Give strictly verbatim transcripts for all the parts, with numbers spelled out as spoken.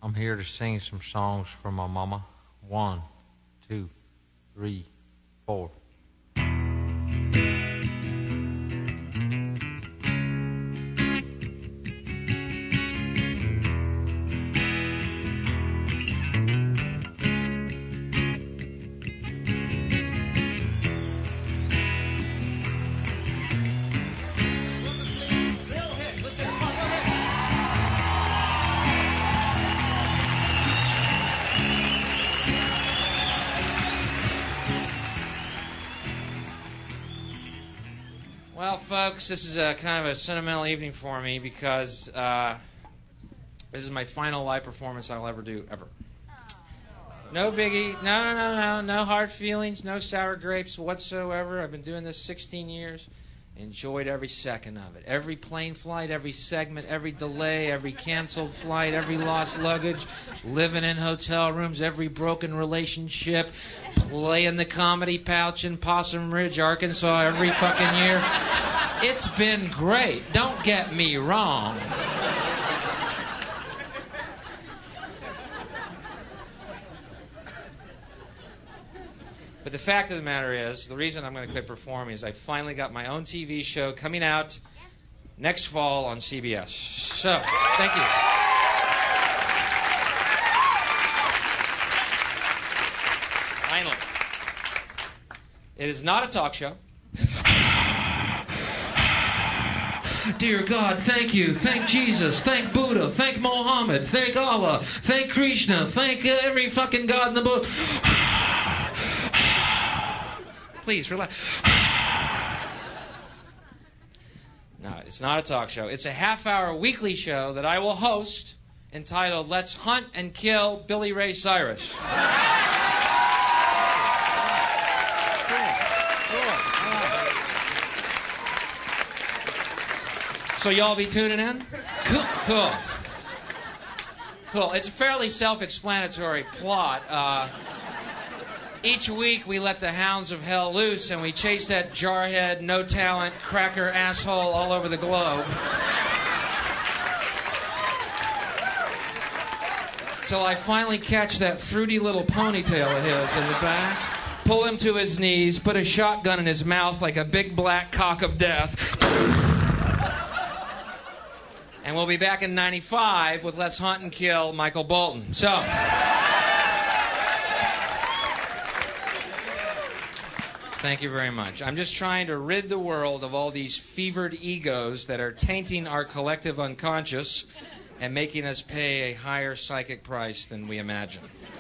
I'm here to sing some songs for my mama. One, two, three, four. Well, folks, this is a kind of a sentimental evening for me because uh, this is my final live performance I'll ever do, ever. No biggie, no, no, no, no, no hard feelings, no sour grapes whatsoever. I've been doing this sixteen years. Enjoyed every second of it. Every plane flight, every segment, every delay, every canceled flight, every lost luggage, living in hotel rooms, every broken relationship, playing the comedy pouch in Possum Ridge, Arkansas every fucking year. It's been great. Don't get me wrong. But the fact of the matter is, the reason I'm going to quit performing is I finally got my own T V show coming out next fall on C B S. So, thank you. Finally. It is not a talk show. Dear God, thank you. Thank Jesus. Thank Buddha. Thank Mohammed. Thank Allah. Thank Krishna. Thank uh, every fucking God in the book. Please, relax. No, it's not a talk show. It's a half-hour weekly show that I will host entitled Let's Hunt and Kill Billy Ray Cyrus. So y'all be tuning in? Cool. Cool. Cool. It's a fairly self-explanatory plot. Uh... Each week, we let the hounds of hell loose, and we chase that jarhead, no-talent, cracker asshole all over the globe. Till I finally catch that fruity little ponytail of his in the back, pull him to his knees, put a shotgun in his mouth like a big black cock of death. And we'll be back in ninety-five with Let's Hunt and Kill Michael Bolton. So... Thank you very much. I'm just trying to rid the world of all these fevered egos that are tainting our collective unconscious and making us pay a higher psychic price than we imagine.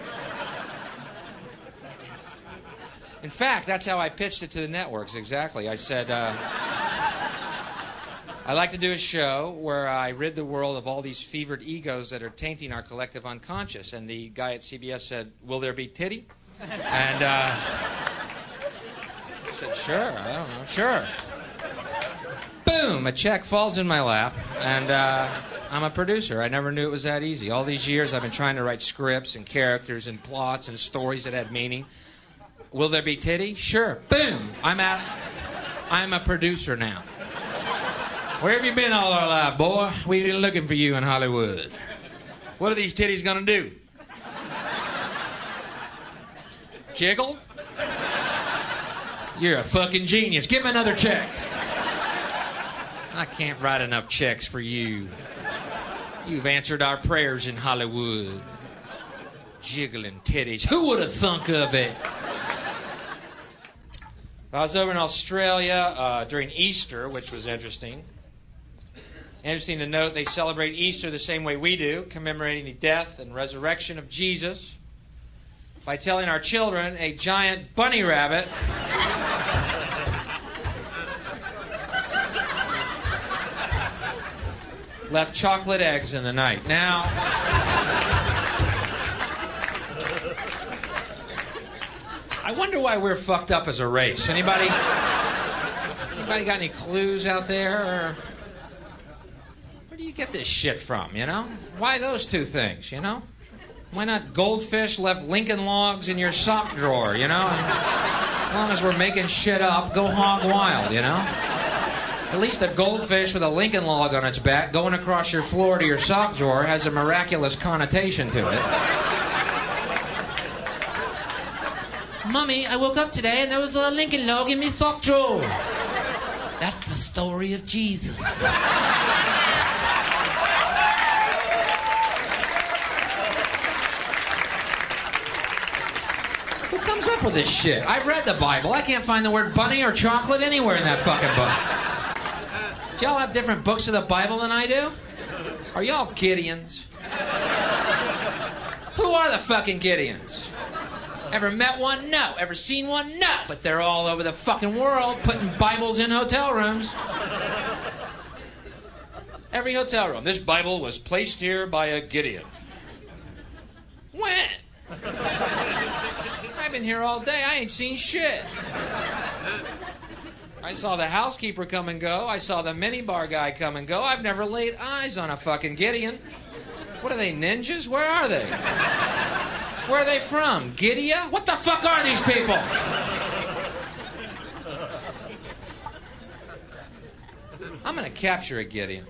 In fact, that's how I pitched it to the networks, exactly. I said, uh, I'd like to do a show where I rid the world of all these fevered egos that are tainting our collective unconscious. And the guy at C B S said, will there be titty? And... Uh, I said, sure, I don't know, sure. Boom, a check falls in my lap, and uh, I'm a producer. I never knew it was that easy. All these years I've been trying to write scripts and characters and plots and stories that had meaning. Will there be titty? Sure. Boom, I'm at, I'm a producer now. Where have you been all our life, boy? We've been looking for you in Hollywood. What are these titties gonna do? Jiggle? You're a fucking genius. Give him another check. I can't write enough checks for you. You've answered our prayers in Hollywood. Jiggling titties. Who would have thunk of it? I was over in Australia uh, during Easter, which was interesting. Interesting to note, they celebrate Easter the same way we do, commemorating the death and resurrection of Jesus by telling our children a giant bunny rabbit left chocolate eggs in the night. Now, I wonder why we're fucked up as a race. Anybody? Anybody got any clues out there? Or where do you get this shit from, you know? Why those two things, you know? Why not goldfish left Lincoln Logs in your sock drawer, you know? As long as we're making shit up, go hog wild, you know? At least a goldfish with a Lincoln log on its back going across your floor to your sock drawer has a miraculous connotation to it. Mummy, I woke up today and there was a Lincoln log in my sock drawer. That's the story of Jesus. Who comes up with this shit? I read the Bible. I can't find the word bunny or chocolate anywhere in that fucking book. Do y'all have different books of the Bible than I do? Are y'all Gideons? Who are the fucking Gideons? Ever met one? No. Ever seen one? No. But they're all over the fucking world putting Bibles in hotel rooms. Every hotel room. This Bible was placed here by a Gideon. When? I've been here all day. I ain't seen shit. I saw the housekeeper come and go. I saw the minibar guy come and go. I've never laid eyes on a fucking Gideon. What are they, ninjas? Where are they? Where are they from? Gideon? What the fuck are these people? I'm gonna capture a Gideon.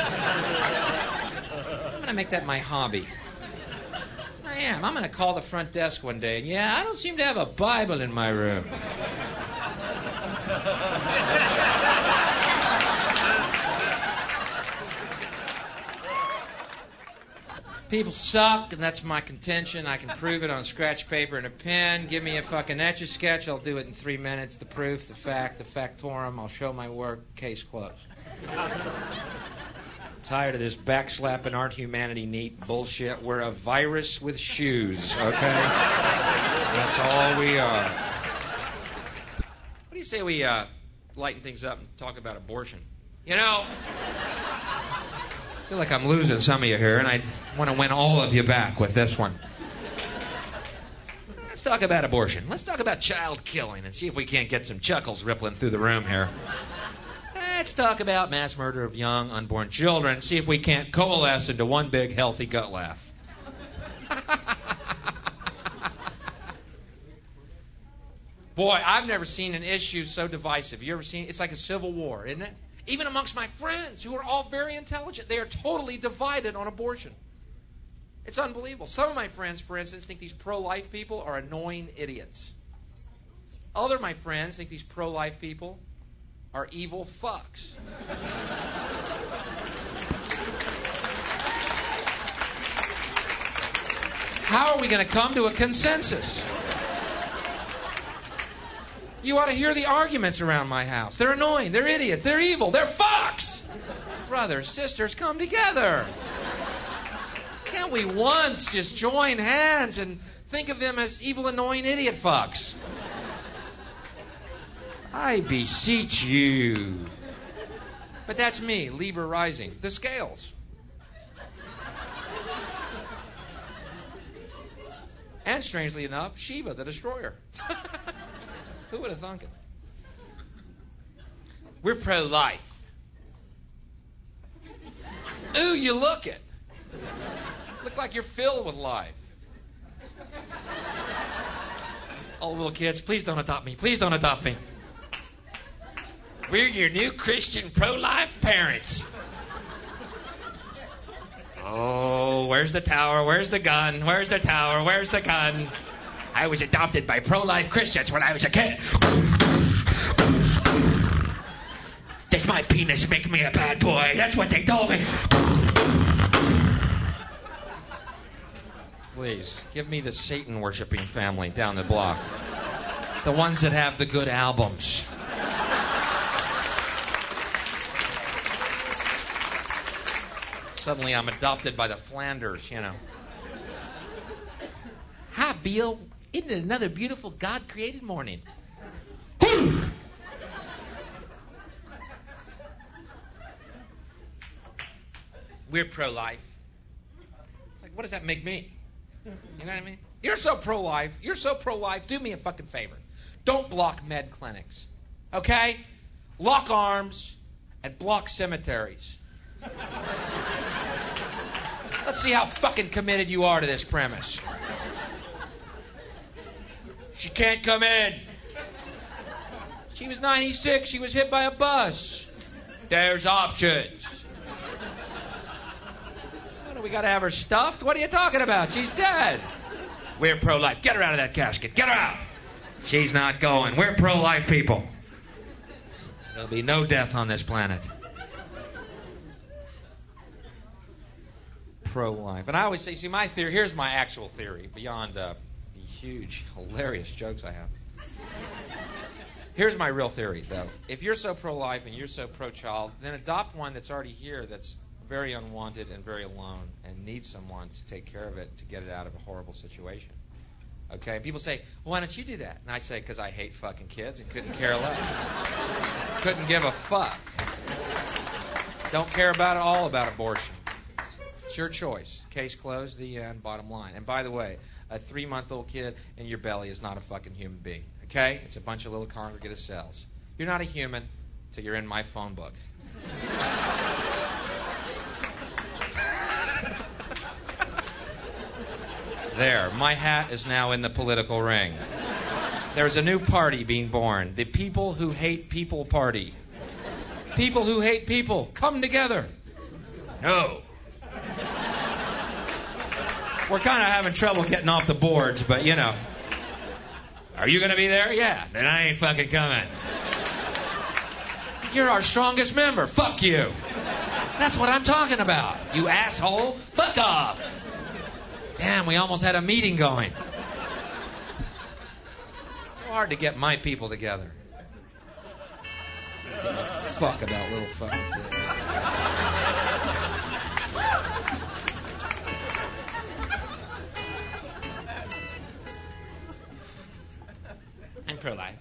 I'm gonna make that my hobby. I am. I'm gonna call the front desk one day. Yeah, I don't seem to have a Bible in my room. People suck, and that's my contention. I can prove it on scratch paper and a pen. Give me a fucking Etch-a-Sketch. I'll do it in three minutes. The proof, the fact, the factorum. I'll show my work. Case closed. Tired of this backslapping art humanity neat bullshit. We're a virus with shoes, okay? That's all we are. What do you say we uh, lighten things up and talk about abortion? You know, I feel like I'm losing some of you here, and I want to win all of you back with this one. Let's talk about abortion. Let's talk about child killing and see if we can't get some chuckles rippling through the room here. Let's talk about mass murder of young, unborn children. See if we can't coalesce into one big, healthy gut laugh. Boy, I've never seen an issue so divisive. You ever seen it? It's like a civil war, isn't it? Even amongst my friends, who are all very intelligent, they are totally divided on abortion. It's unbelievable. Some of my friends, for instance, think these pro-life people are annoying idiots. Other of my friends think these pro-life people are evil fucks. How are we going to come to a consensus? You ought to hear the arguments around my house. They're annoying. They're idiots. They're evil. They're fucks. Brothers, sisters, come together. Can't we once just join hands and think of them as evil, annoying idiot fucks? I beseech you. But that's me, Libra rising. The scales. And strangely enough, Shiva, the destroyer. Who would have thunk it? We're pro-life. Ooh, you look it. Look like you're filled with life. All the little kids, please don't adopt me. Please don't adopt me. We're your new Christian pro-life parents. Oh, where's the tower? Where's the gun? Where's the tower? Where's the gun? I was adopted by pro-life Christians when I was a kid. Does my penis make me a bad boy? That's what they told me. Please, give me the Satan-worshipping family down the block. The ones that have the good albums. Suddenly I'm adopted by the Flanders, you know. Hi, Bill. Isn't it another beautiful God-created morning? We're pro-life. It's like, what does that make me? You know what I mean? You're so pro-life. You're so pro-life. Do me a fucking favor. Don't block med clinics. Okay? Lock arms and block cemeteries. Let's see how fucking committed you are to this premise. She can't come in. She was ninety-six. She was hit by a bus. There's options. What, do we got to have her stuffed? What are you talking about? She's dead. We're pro-life. Get her out of that casket. Get her out. She's not going. We're pro-life people. There'll be no death on this planet. Pro-life. And I always say, see, my theory, here's my actual theory, beyond uh, the huge, hilarious jokes I have. Here's my real theory, though. If you're so pro-life and you're so pro-child, then adopt one that's already here that's very unwanted and very alone and needs someone to take care of it to get it out of a horrible situation. Okay? And people say, well, why don't you do that? And I say, because I hate fucking kids and couldn't care less. Couldn't give a fuck. Don't care about it all about abortion. It's your choice. Case closed, the end, bottom line. And by the way, a three-month-old kid in your belly is not a fucking human being. Okay? It's a bunch of little congregate of cells. You're not a human till you're in my phone book. There, my hat is now in the political ring. There's a new party being born. The People Who Hate People Party. People who hate people, come together. No. We're kind of having trouble getting off the boards, but you know. Are you going to be there? Yeah. Then I ain't fucking coming. You're our strongest member. Fuck you. That's what I'm talking about. You asshole. Fuck off. Damn, we almost had a meeting going. So hard to get my people together. Give a fuck about little fucking kids. I'm pro-life.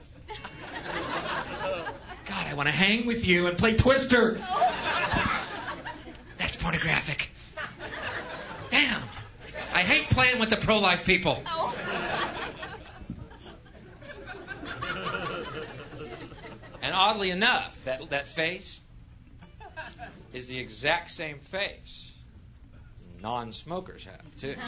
God, I want to hang with you and play Twister. That's pornographic. Damn. I hate playing with the pro-life people. And oddly enough, that, that face is the exact same face non-smokers have, too.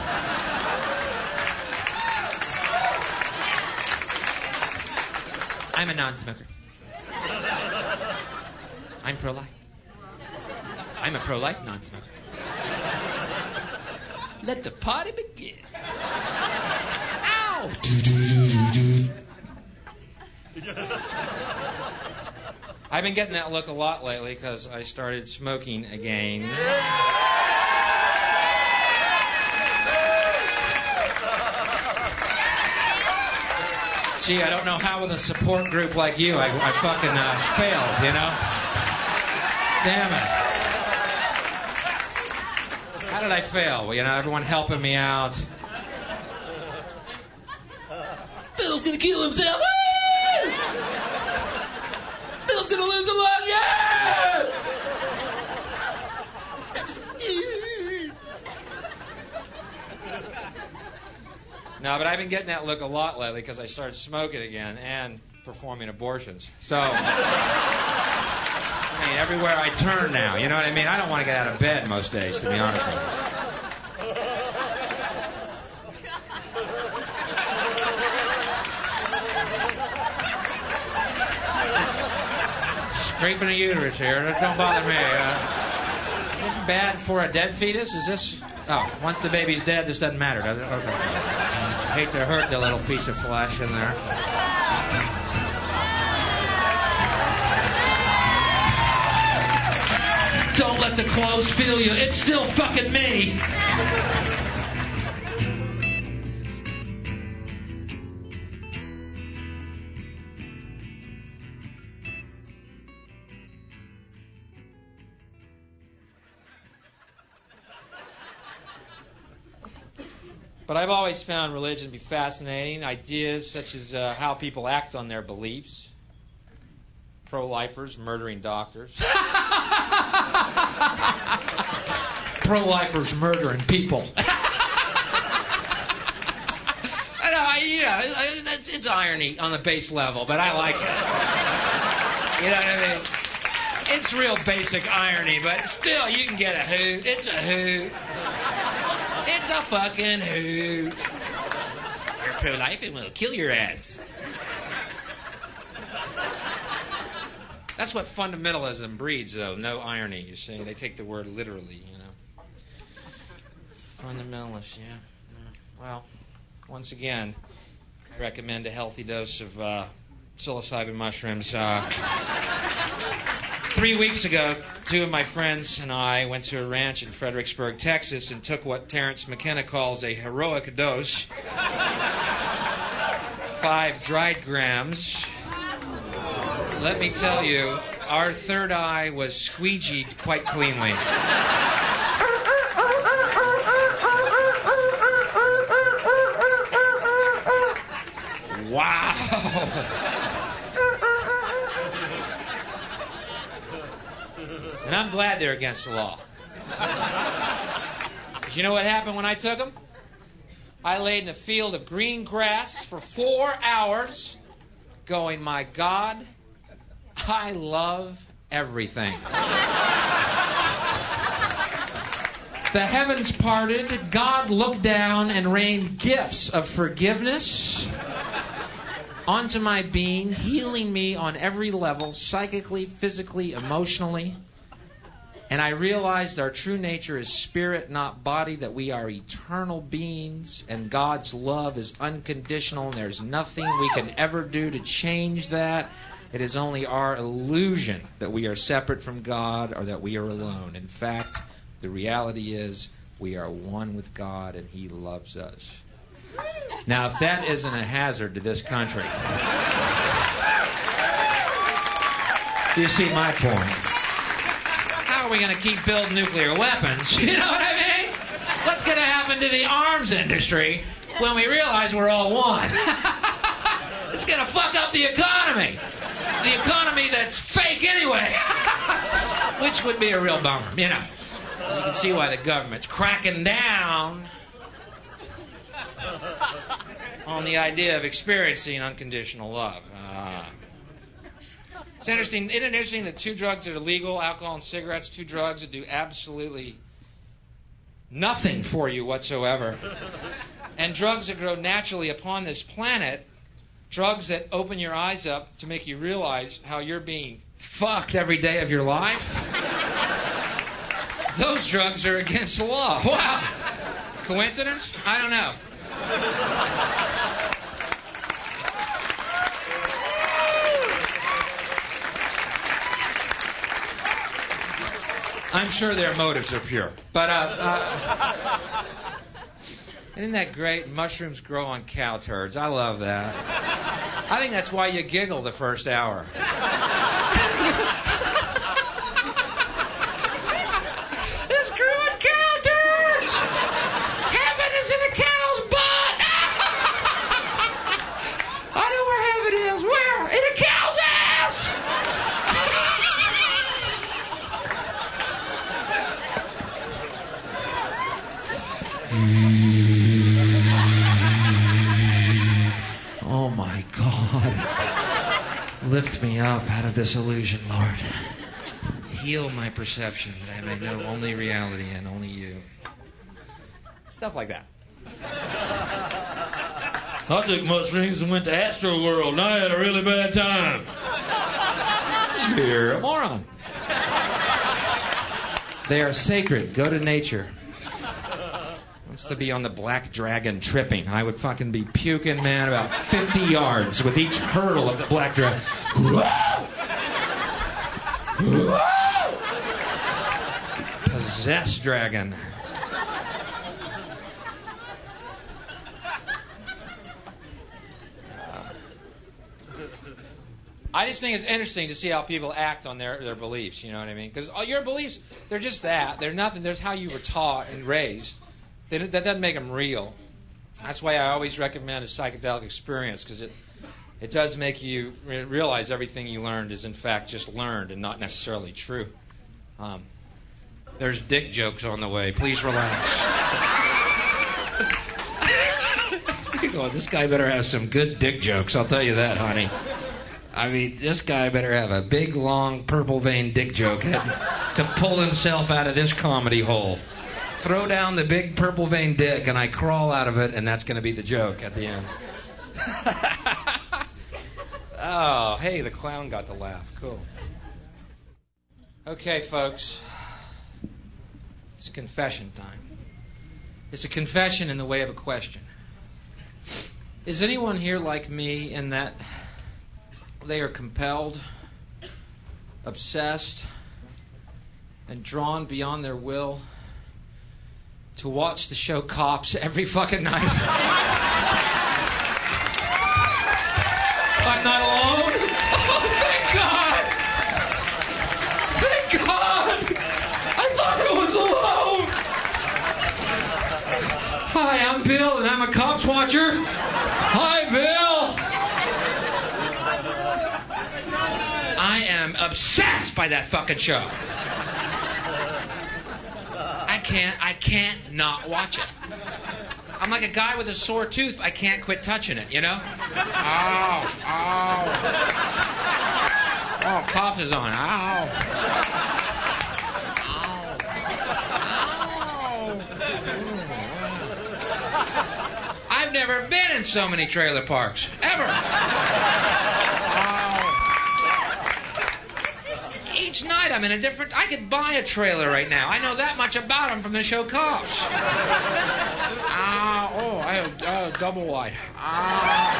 I'm a non-smoker. I'm pro-life. I'm a pro-life non-smoker. Let the party begin. Ow! I've been getting that look a lot lately because I started smoking again. Gee, I don't know how with a support group like you I, I fucking uh, failed, you know? Damn it. How did I fail? Well, you know, everyone helping me out. Bill's gonna kill himself. Woo! Bill's gonna lose a lot, yeah! No, but I've been getting that look a lot lately because I started smoking again and performing abortions. So, I mean, everywhere I turn now, you know what I mean? I don't want to get out of bed most days, to be honest with you. Scraping a uterus here. That don't bother me. Uh, is this bad for a dead fetus? Is this... Oh, once the baby's dead, this doesn't matter, does it? Okay. I hate to hurt the little piece of flesh in there. Don't let the clothes feel you. It's still fucking me. But I've always found religion to be fascinating. Ideas such as uh, how people act on their beliefs. Pro-lifers murdering doctors. Pro-lifers murdering people. I know, I, you know, it's, it's irony on the base level, but I like it. You know what I mean? It's real basic irony, but still, you can get a hoot. It's a hoot. It's a fucking hoot. You're pro-life and we'll kill your ass. That's what fundamentalism breeds, though. No irony, you see. They take the word literally, you know. Fundamentalist, yeah. yeah. Well, once again, I recommend a healthy dose of uh, psilocybin mushrooms. Uh, three weeks ago, two of my friends and I went to a ranch in Fredericksburg, Texas, and took what Terence McKenna calls a heroic dose. Five dried grams. Let me tell you, our third eye was squeegeed quite cleanly. Wow. And I'm glad they're against the law. Because you know what happened when I took them? I laid in a field of green grass for four hours going, my God, I love everything. The heavens parted, God looked down and rained gifts of forgiveness onto my being, healing me on every level, psychically, physically, emotionally. And I realized our true nature is spirit, not body, that we are eternal beings, and God's love is unconditional, and there's nothing we can ever do to change that. It is only our illusion that we are separate from God or that we are alone. In fact, the reality is we are one with God, and He loves us. Now, if that isn't a hazard to this country, you see my point. How are we going to keep building nuclear weapons? You know what I mean? What's going to happen to the arms industry when we realize we're all one? It's going to fuck up the economy. The economy that's fake anyway. Which would be a real bummer, you know. You can see why the government's cracking down on the idea of experiencing unconditional love. Uh, It's interesting. Isn't it interesting that two drugs that are legal, alcohol and cigarettes, two drugs that do absolutely nothing for you whatsoever, and drugs that grow naturally upon this planet, drugs that open your eyes up to make you realize how you're being fucked every day of your life, those drugs are against the law. Wow. Coincidence? I don't know. I'm sure their motives are pure. But, uh, uh, isn't that great? Mushrooms grow on cow turds. I love that. I think that's why you giggle the first hour. It's growing cow turds! Heaven is in a cow's butt! I know where heaven is. Where? In a cow's ass! Oh my God. Lift me up out of this illusion, Lord. Heal my perception that I may know only reality and only you. Stuff like that. I took mushrooms and went to Astro World and I had a really bad time. You're a moron. They are sacred. Go to nature. Wants to be on the Black Dragon tripping. I would fucking be puking, man, about fifty yards with each hurdle of the Black Dragon. Whoa! Whoa! Possessed dragon. I just think it's interesting to see how people act on their, their beliefs, you know what I mean? Because your beliefs, they're just that. They're nothing. There's how you were taught and raised. They, that doesn't make them real. That's why I always recommend a psychedelic experience, because it, it does make you re- realize everything you learned is in fact just learned and not necessarily true. Um, there's dick jokes on the way. Please relax. Oh, this guy better have some good dick jokes, I'll tell you that, honey. I mean, this guy better have a big, long, purple vein dick joke to pull himself out of this comedy hole. Throw down the big purple vein dick, and I crawl out of it, and that's going to be the joke at the end. Oh, hey, the clown got to laugh. Cool. Okay, folks. It's confession time. It's a confession in the way of a question. Is anyone here like me in that they are compelled, obsessed, and drawn beyond their will to watch the show Cops every fucking night? I'm not alone. Oh, thank God. Thank God. I thought I was alone. Hi, I'm Bill, and I'm a Cops watcher. Hi, Bill. I am obsessed by that fucking show. I can't, I can't not watch it. I'm like a guy with a sore tooth. I can't quit touching it, you know? Ow, ow. Oh, cough is on. Ow. Ow. Ow. I've never been in so many trailer parks. Ever. Each night I'm in a different... I could buy a trailer right now. I know that much about them from the show Cops. Ow. Oh, I have uh, double wide. Ow.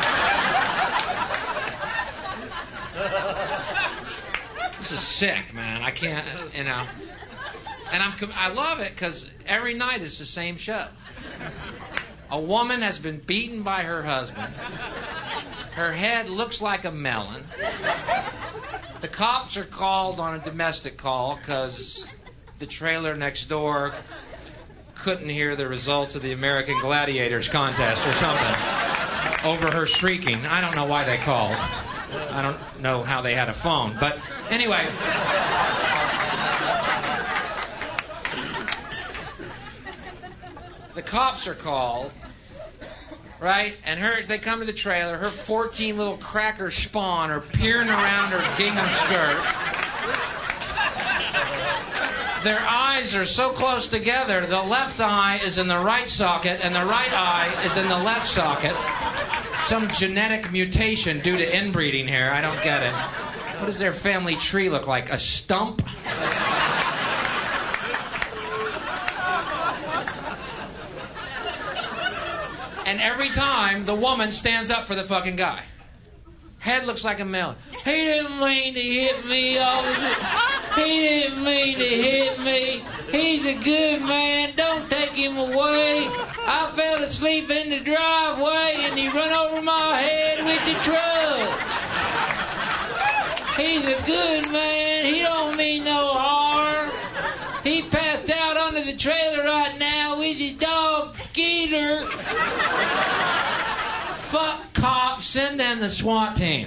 This is sick, man. I can't, you know. And I'm, I love it because every night it's the same show. A woman has been beaten by her husband. Her head looks like a melon. The cops are called on a domestic call because the trailer next door couldn't hear the results of the American Gladiators contest or something over her shrieking. I don't know why they called. I don't know how they had a phone. But anyway. The cops are called, right? And her, they come to the trailer. Her fourteen little cracker spawn are peering around her gingham skirt. Their eyes are so close together, the left eye is in the right socket and the right eye is in the left socket. Some genetic mutation due to inbreeding here. I don't get it. What does their family tree look like? A stump? And every time, the woman stands up for the fucking guy. Head looks like a melon. He didn't mean to hit me, officer. He didn't mean to hit me. He's a good man. Don't take him away. I fell asleep in the driveway and he run over my head with the truck. He's a good man. He don't mean no harm. He passed out under the trailer right now with his dog, Skeeter. Fuck cops. Send them the SWAT team.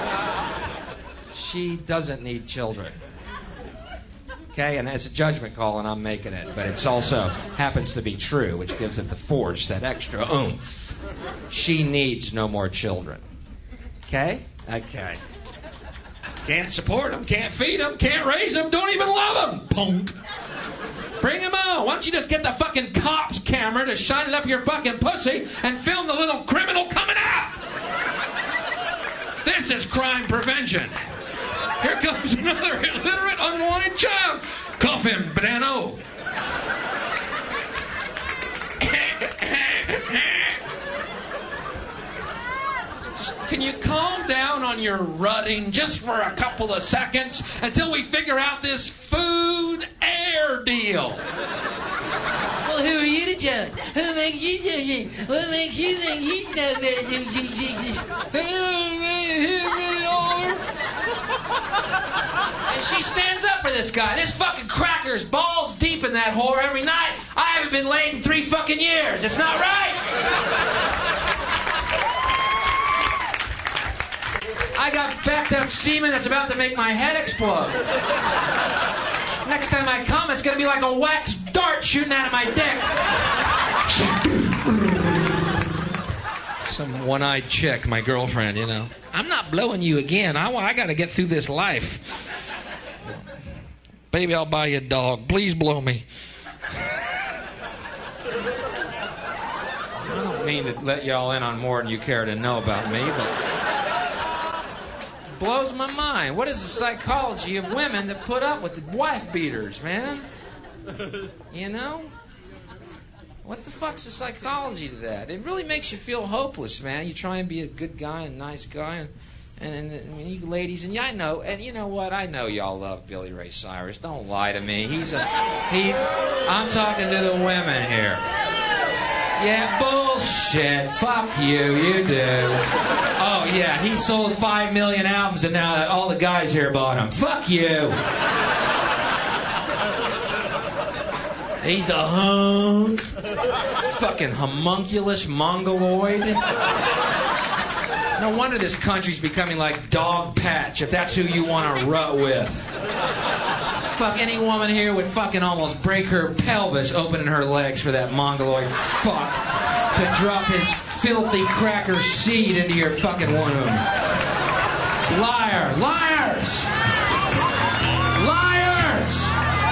She doesn't need children. Okay, and it's a judgment call, and I'm making it. But it's also happens to be true, which gives it the force, that extra oomph. She needs no more children. Okay? Okay. Can't support them, can't feed them, can't raise them, don't even love them. Punk. Bring him on. Why don't you just get the fucking cop's camera to shine it up your fucking pussy and film the little criminal coming out? This is crime prevention. Here comes another illiterate, unwanted child. Cuff him, Banano. Just, can you calm down on your rutting just for a couple of seconds until we figure out this food air deal? Well, who are you to judge? Who makes you judge it? What makes you think you know better than Jesus? And she stands up for this guy. This fucking cracker's balls deep in that whore every night. I haven't been laid in three fucking years. It's not right. I got backed up semen that's about to make my head explode. Next time I come, it's going to be like a wax dart shooting out of my dick. Some one-eyed chick, my girlfriend, you know. I'm not blowing you again. I, I got to get through this life. Baby, I'll buy you a dog. Please blow me. I don't mean to let y'all in on more than you care to know about me, but blows my mind. What is the psychology of women that put up with the wife beaters, man? You know? What the fuck's the psychology to that? It really makes you feel hopeless, man. You try and be a good guy and a nice guy, and and, and, and you ladies, and yeah, I know, and you know what? I know y'all love Billy Ray Cyrus. Don't lie to me. He's a he. I'm talking to the women here. Yeah, bullshit. Fuck you. You do. Oh yeah, he sold five million albums, and now all the guys here bought them. Fuck you. He's a hunk. Fucking homunculus mongoloid. No wonder this country's becoming like Dog Patch, if that's who you want to rut with. Fuck, any woman here would fucking almost break her pelvis opening her legs for that mongoloid fuck to drop his filthy cracker seed into your fucking womb. Liar. Liars! Liars!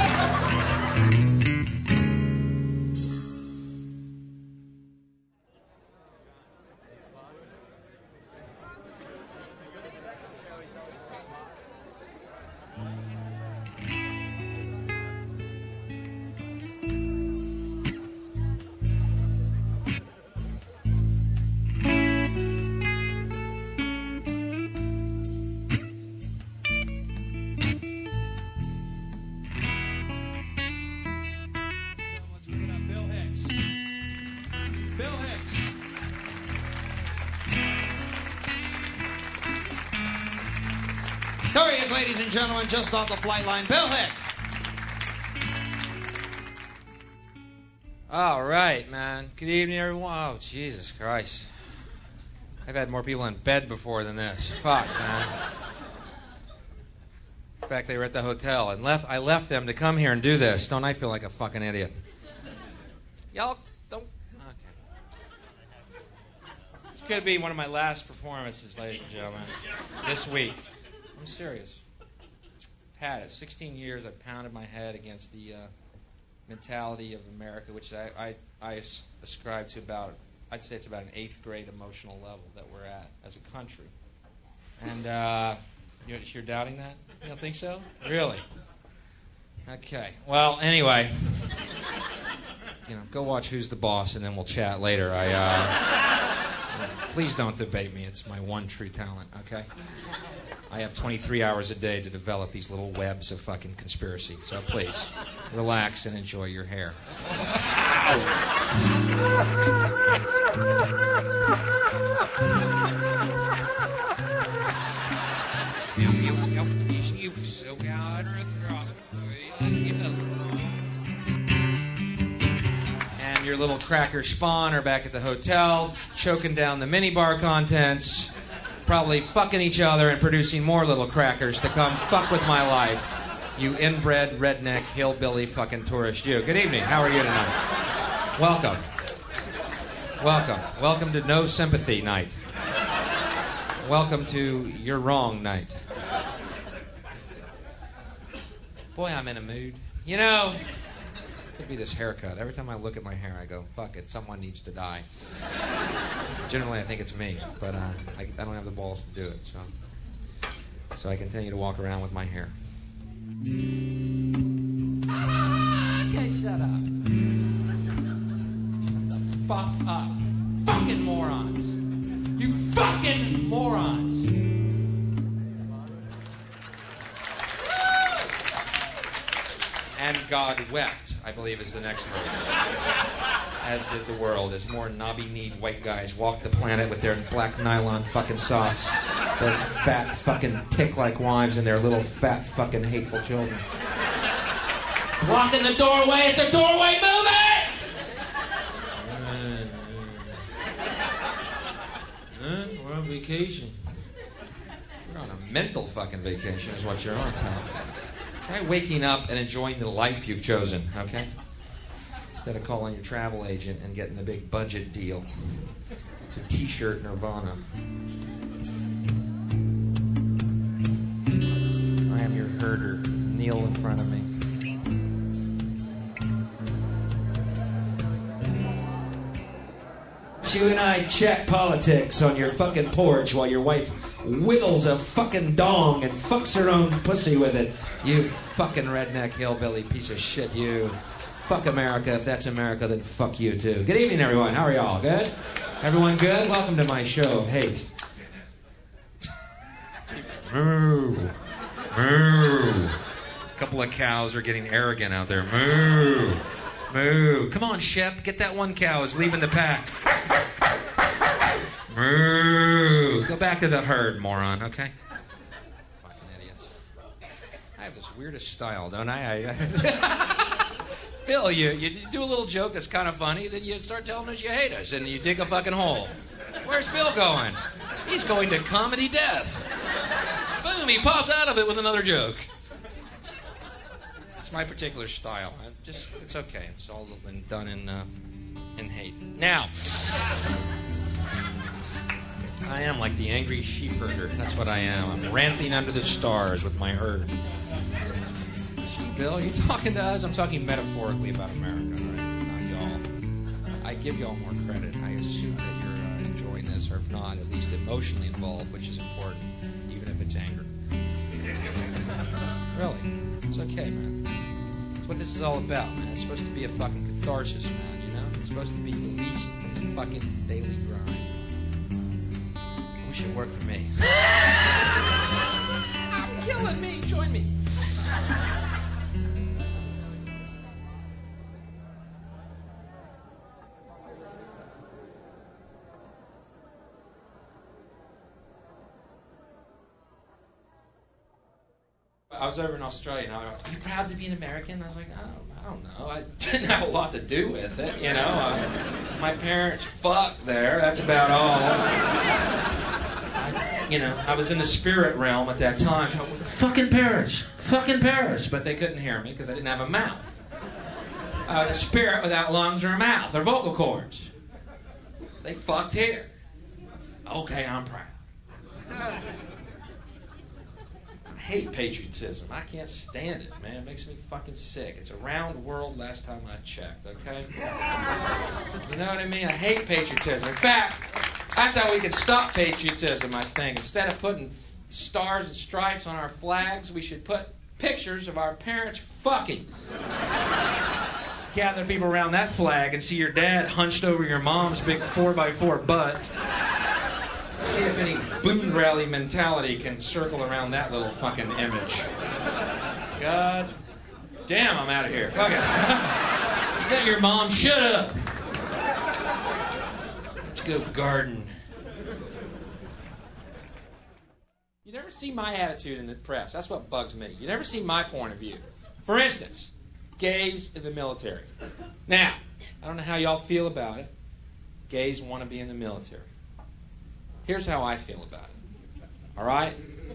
There he is, ladies and gentlemen, just off the flight line, Bill Hicks. All right, man. Good evening, everyone. Oh, Jesus Christ. I've had more people in bed before than this. Fuck, man. In fact, they were at the hotel, and left. I left them to come here and do this. Don't I feel like a fucking idiot? Y'all don't... Okay. This could be one of my last performances, ladies and gentlemen, this week. I'm serious. Had it. sixteen years I've pounded my head against the uh, mentality of America, which I, I, I ascribe to about, I'd say it's about an eighth grade emotional level that we're at as a country. And uh, you're, you're doubting that? You don't think so? Really? Okay. Well, anyway, you know, go watch Who's the Boss, and then we'll chat later. I uh, please don't debate me. It's my one true talent. Okay. I have twenty-three hours a day to develop these little webs of fucking conspiracy. So please, relax and enjoy your hair. And your little cracker spawn are back at the hotel, choking down the minibar contents, probably fucking each other and producing more little crackers to come fuck with my life. You inbred, redneck, hillbilly fucking tourist you. Good evening. How are you tonight? Welcome. Welcome. Welcome to No Sympathy Night. Welcome to You're Wrong Night. Boy, I'm in a mood. You know, it could be this haircut. Every time I look at my hair, I go, fuck it, someone needs to die. Generally, I think it's me, but uh, I, I don't have the balls to do it, so so I continue to walk around with my hair. Okay, shut up. Shut the fuck up. Fucking morons. You fucking morons. And God wept, I believe, is the next verse. As did the world, as more knobby-kneed white guys walked the planet with their black nylon fucking socks, their fat fucking tick-like wives, and their little fat fucking hateful children. Walk in the doorway, it's a doorway movie! Uh, we're on vacation. You're on a mental fucking vacation is what you're on, pal. Try waking up and enjoying the life you've chosen, okay? Instead of calling your travel agent and getting the big budget deal. It's a t-shirt Nirvana. I am your herder. Kneel in front of me. You and I chat politics on your fucking porch while your wife wiggles a fucking dong and fucks her own pussy with it. You fucking redneck hillbilly piece of shit, you. Fuck America. If that's America, then fuck you too. Good evening, everyone. How are y'all? Good? Everyone good? Welcome to my show of hate. Moo. Moo. A couple of cows are getting arrogant out there. Moo. Moo. Come on, Shep. Get that one cow who's leaving the pack. Moo. Go back to the herd, moron, okay? Fucking idiots. I have this weirdest style, don't I? I Phil, you, you do a little joke that's kind of funny, then you start telling us you hate us, and you dig a fucking hole. Where's Bill going? He's going to comedy death. Boom, he popped out of it with another joke. It's my particular style. I just, it's okay. It's all been done in, uh, in hate. Now, I am like the angry sheep herder. That's what I am. I'm ranting under the stars with my herd. Bill, are you talking to us? I'm talking metaphorically about America, right? Not y'all. I give y'all more credit. I assume that you're uh, enjoying this, or if not, at least emotionally involved, which is important, even if it's anger. Really. It's okay, man. That's what this is all about, man. It's supposed to be a fucking catharsis, man, you know? It's supposed to be released from the fucking daily grind. I wish it worked for me. Killing me. Join me. I was over in Australia, and I was like, are you proud to be an American? I was like, oh, I don't know. I didn't have a lot to do with it, you know. I, my parents fucked there. That's about all. I, you know, I was in the spirit realm at that time. So, fucking Paris. Fucking Paris. But they couldn't hear me because I didn't have a mouth. I was a spirit without lungs or a mouth or vocal cords. They fucked here. Okay, I'm proud. I hate patriotism. I can't stand it, man. It makes me fucking sick. It's a round world last time I checked, okay? You know what I mean? I hate patriotism. In fact, that's how we can stop patriotism, I think. Instead of putting stars and stripes on our flags, we should put pictures of our parents fucking. Gather people around that flag and see your dad hunched over your mom's big four by four butt. See if any boon rally mentality can circle around that little fucking image. God damn, I'm out of here. Fuck it. Tell your mom, shut up. Let's go garden. You never see my attitude in the press. That's what bugs me. You never see my point of view. For instance, gays in the military. Now, I don't know how y'all feel about it. Gays want to be in the military. Here's how I feel about it. All right?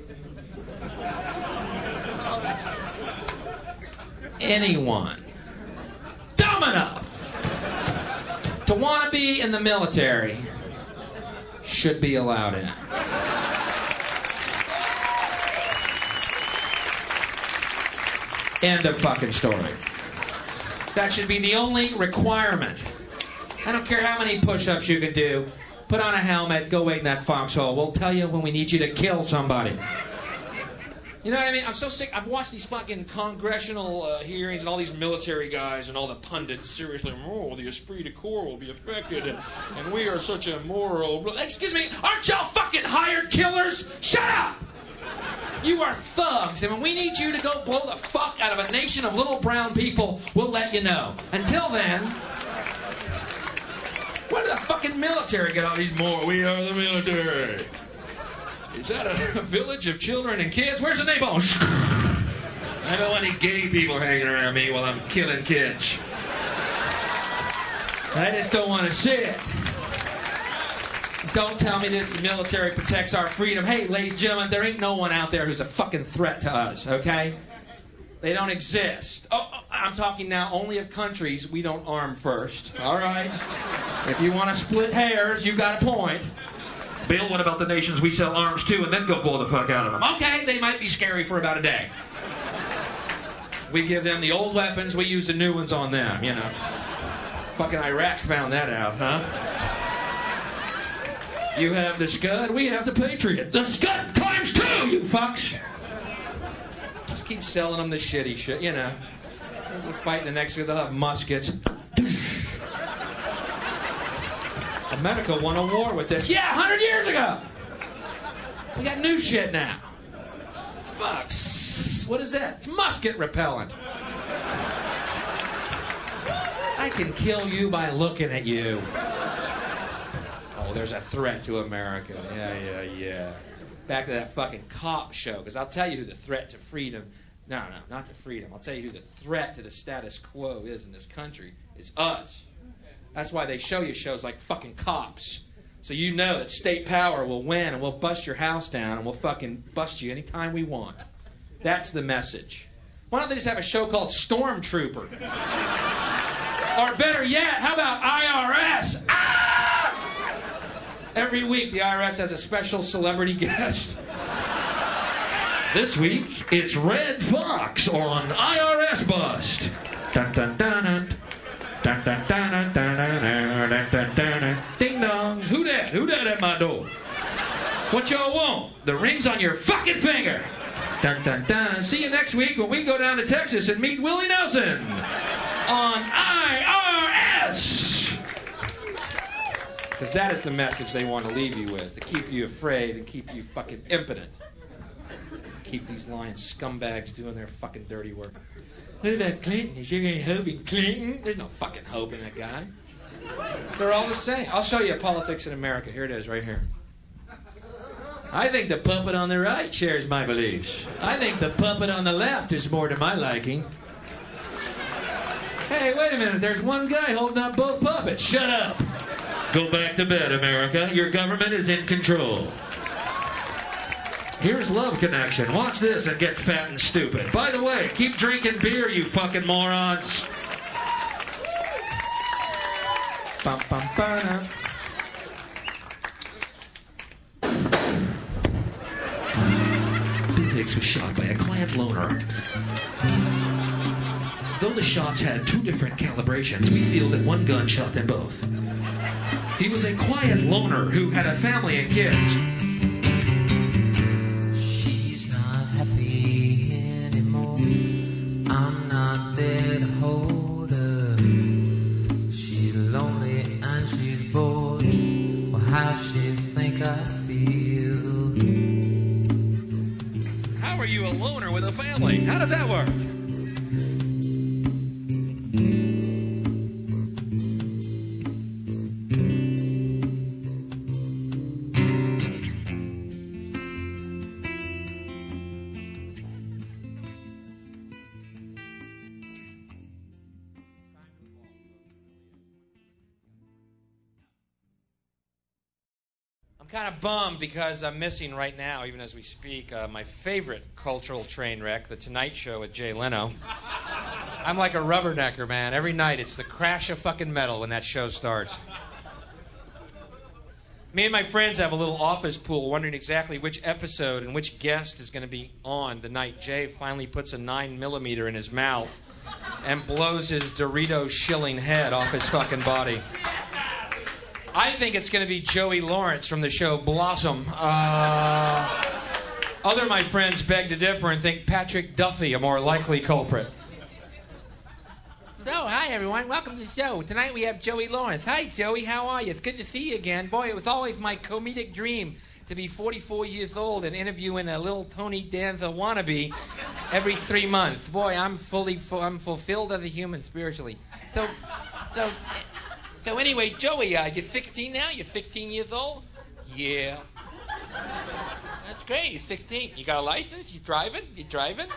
Anyone dumb enough to want to be in the military should be allowed in. End of fucking story. That should be the only requirement. I don't care how many push-ups you can do. Put on a helmet, go wait in that foxhole. We'll tell you when we need you to kill somebody. You know what I mean? I'm so sick. I've watched these fucking congressional uh, hearings and all these military guys and all the pundits seriously, oh, the esprit de corps will be affected and, and we are such a moral... Excuse me, aren't y'all fucking hired killers? Shut up! You are thugs, and when we need you to go blow the fuck out of a nation of little brown people, we'll let you know. Until then... Where did the fucking military get all these more? We are the military. Is that a village of children and kids? Where's the napalm? I don't want any gay people hanging around me while I'm killing kids. I just don't want to see it. Don't tell me this military protects our freedom. Hey, ladies and gentlemen, there ain't no one out there who's a fucking threat to us, okay? They don't exist. Oh, I'm talking now only of countries we don't arm first. All right? If you want to split hairs, you got a point. Bill, what about the nations we sell arms to and then go blow the fuck out of them? Okay, they might be scary for about a day. We give them the old weapons, we use the new ones on them, you know. Fucking Iraq found that out, huh? You have the Scud, we have the Patriot. The Scud times two, you fucks! Just keep selling them the shitty shit, you know. We'll fight the next guy, they'll have muskets. America won a war with this. Yeah, a hundred years ago! We got new shit now. Fuck. What is that? It's musket repellent. I can kill you by looking at you. Oh, there's a threat to America. Yeah, yeah, yeah. Back to that fucking cop show, because I'll tell you who the threat to freedom... No, no, not to freedom. I'll tell you who the threat to the status quo is in this country. It's us. That's why they show you shows like fucking Cops. So you know that state power will win and we'll bust your house down and we'll fucking bust you anytime we want. That's the message. Why don't they just have a show called Stormtrooper? Or better yet, how about I R S? Ah! Every week the I R S has a special celebrity guest. This week, it's Red Fox on I R S Bust. Dun, dun, dun, dun. Dun, dun, dun, dun, dun, dun, dun, dun, dun. Ding dong. Who dat? Who dat at my door? What y'all want? The ring's on your fucking finger. Dun, dun, dun. See you next week when we go down to Texas and meet Willie Nelson on I R S. Because that is the message they want to leave you with, to keep you afraid and keep you fucking impotent. Keep these lying scumbags doing their fucking dirty work. What about Clinton? Is there any hope in Clinton? There's no fucking hope in that guy. They're all the same. I'll show you politics in America. Here it is, right here. I think the puppet on the right shares my beliefs. I think the puppet on the left is more to my liking. Hey, wait a minute. There's one guy holding up both puppets. Shut up. Go back to bed, America. Your government is in control. Here's Love Connection. Watch this and get fat and stupid. By the way, keep drinking beer, you fucking morons. Bum, bum, ba-da. Bill Hicks was shot by a quiet loner. Though the shots had two different calibrations, we feel that one gun shot them both. He was a quiet loner who had a family and kids. I'm not there to hold her. She's lonely and she's bored. Well, how she think I feel? How are you a loner with a family? How does that work? I'm kind of bummed because I'm missing right now, even as we speak, uh, my favorite cultural train wreck, The Tonight Show with Jay Leno. I'm like a rubbernecker, man. Every night it's the crash of fucking metal when that show starts. Me and my friends have a little office pool wondering exactly which episode and which guest is going to be on the night Jay finally puts a nine millimeter in his mouth and blows his Dorito shilling head off his fucking body. I think it's going to be Joey Lawrence from the show Blossom. Uh, other my friends beg to differ and think Patrick Duffy a more likely culprit. So, hi everyone, welcome to the show. Tonight we have Joey Lawrence. Hi Joey, how are you? It's good to see you again. Boy, it was always my comedic dream to be forty-four years old and interviewing a little Tony Danza wannabe every three months. Boy, I'm fully, fu- I'm fulfilled as a human spiritually. So, so... So anyway, Joey, uh, you're sixteen now? You're sixteen years old? Yeah. That's great. You're sixteen. You got a license? You driving? You driving?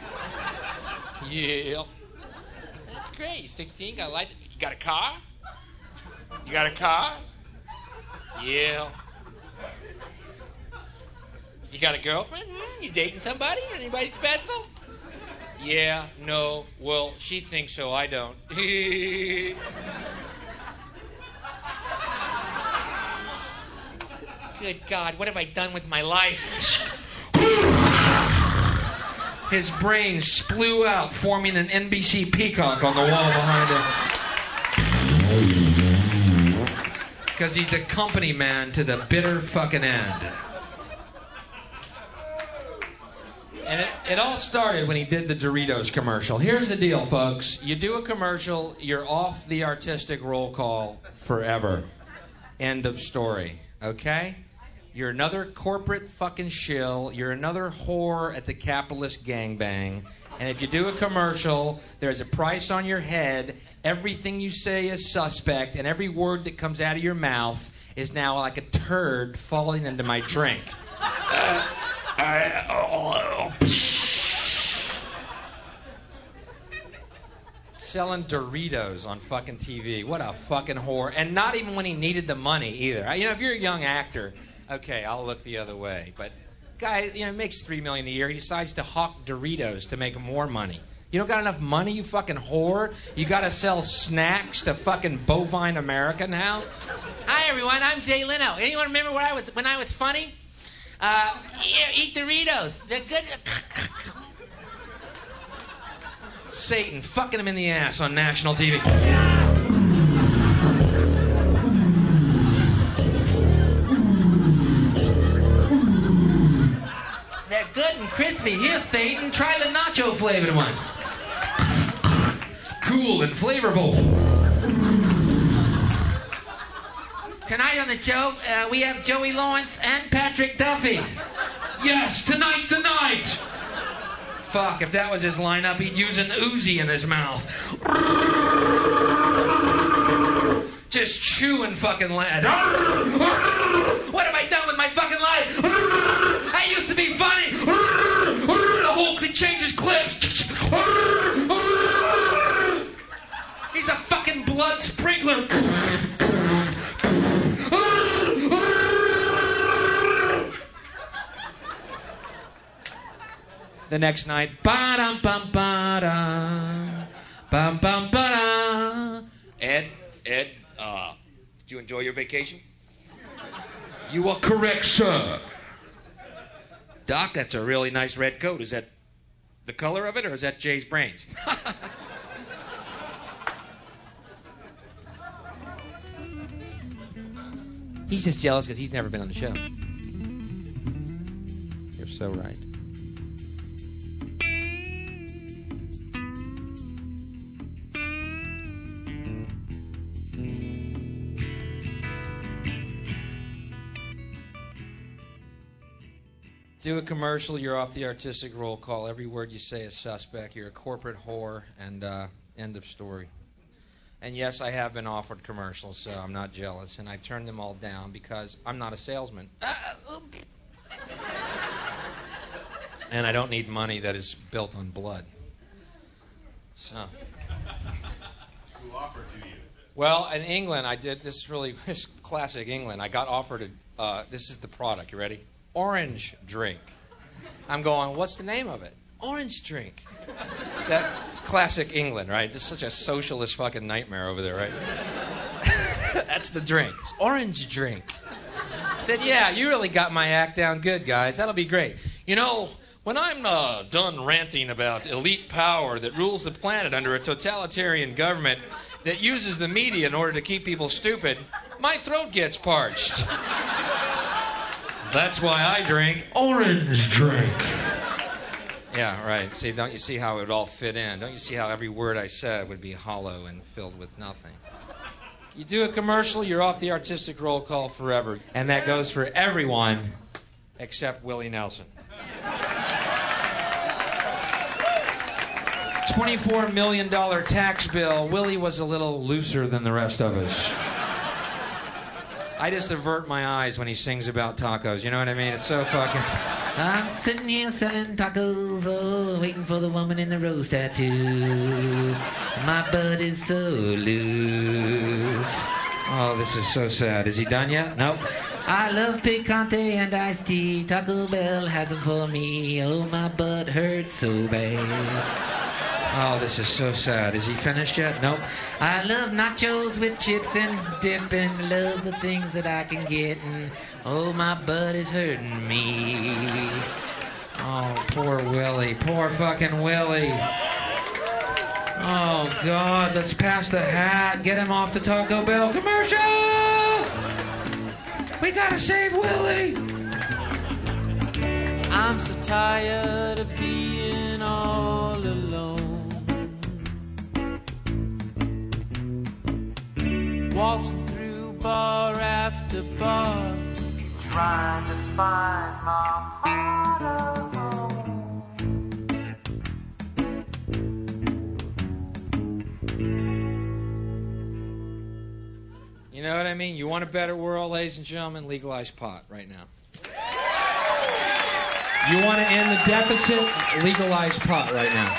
Yeah. That's great. You're sixteen. Got a license. You got a car? You got a car? Yeah. You got a girlfriend? Hmm? You dating somebody? Anybody special? Yeah. No. Well, she thinks so. I don't. Good God, what have I done with my life? His brain splew out, forming an N B C peacock on the wall behind him. Because he's a company man to the bitter fucking end. And it, it all started when he did the Doritos commercial. Here's the deal, folks. You do a commercial, you're off the artistic roll call forever. End of story. Okay? You're another corporate fucking shill. You're another whore at the capitalist gangbang. And if you do a commercial, there's a price on your head. Everything you say is suspect, and every word that comes out of your mouth is now like a turd falling into my drink. Uh, I, oh, oh. Selling Doritos on fucking T V. What a fucking whore. And not even when he needed the money either. You know, if you're a young actor, okay, I'll look the other way. But guy, you know, makes three million dollars a year. He decides to hawk Doritos to make more money. You don't got enough money, you fucking whore? You got to sell snacks to fucking bovine America now? Hi, everyone. I'm Jay Leno. Anyone remember when I was, when I was funny? Uh, eat Doritos. They're good. Satan fucking him in the ass on national T V. They're good and crispy. Here, Satan, try the nacho flavored ones. Cool and flavorful. Tonight on the show, uh, we have Joey Lawrence and Patrick Duffy. Yes, tonight's the night. Fuck, if that was his lineup, he'd use an Uzi in his mouth. Just chewing fucking lead. What have I done with my fucking life? I used to be funny. The whole thing changes clips. He's a fucking blood sprinkler. The next night, ba-dum bum ba-dum, bum bum ba-dum. Ed, Ed, uh, did you enjoy your vacation? You are correct, sir. Doc, that's a really nice red coat. Is that the color of it, or is that Jay's brains? He's just jealous because he's never been on the show. You're so right. Do a commercial, you're off the artistic roll call. Every word you say is suspect. You're a corporate whore, and uh, end of story. And yes, I have been offered commercials, so I'm not jealous. And I turned them all down because I'm not a salesman. And I don't need money that is built on blood. So. Who offered to you? Well, in England, I did this really this classic England. I got offered a, uh, this is the product. You ready? Orange drink. I'm going, what's the name of it? Orange drink. Is that, it's classic England, right? Just such a socialist fucking nightmare over there, right? That's the drink. It's orange drink. I said, yeah, you really got my act down good, guys. That'll be great. You know, when I'm uh, done ranting about elite power that rules the planet under a totalitarian government that uses the media in order to keep people stupid, my throat gets parched. That's why I drink orange drink. Yeah, right. See, don't you see how it would all fit in? Don't you see how every word I said would be hollow and filled with nothing? You do a commercial, you're off the artistic roll call forever. And that goes for everyone except Willie Nelson. twenty-four million dollars tax bill. Willie was a little looser than the rest of us. I just avert my eyes when he sings about tacos. You know what I mean? It's so fucking... I'm sitting here selling tacos, oh, waiting for the woman in the rose tattoo. My butt is so loose. Oh, this is so sad. Is he done yet? Nope. I love picante and iced tea. Taco Bell has them for me. Oh, my butt hurts so bad. Oh, this is so sad. Is he finished yet? Nope. I love nachos with chips and dip and love the things that I can get. And oh, my butt is hurting me. Oh, poor Willie. Poor fucking Willie. Oh, God. Let's pass the hat. Get him off the Taco Bell commercial. Somebody gotta save Willie. I'm so tired of being all alone, waltzing through bar after bar, trying to find my heart alone. You know what I mean? You want a better world, ladies and gentlemen? Legalize pot right now. You want to end the deficit? Legalize pot right now.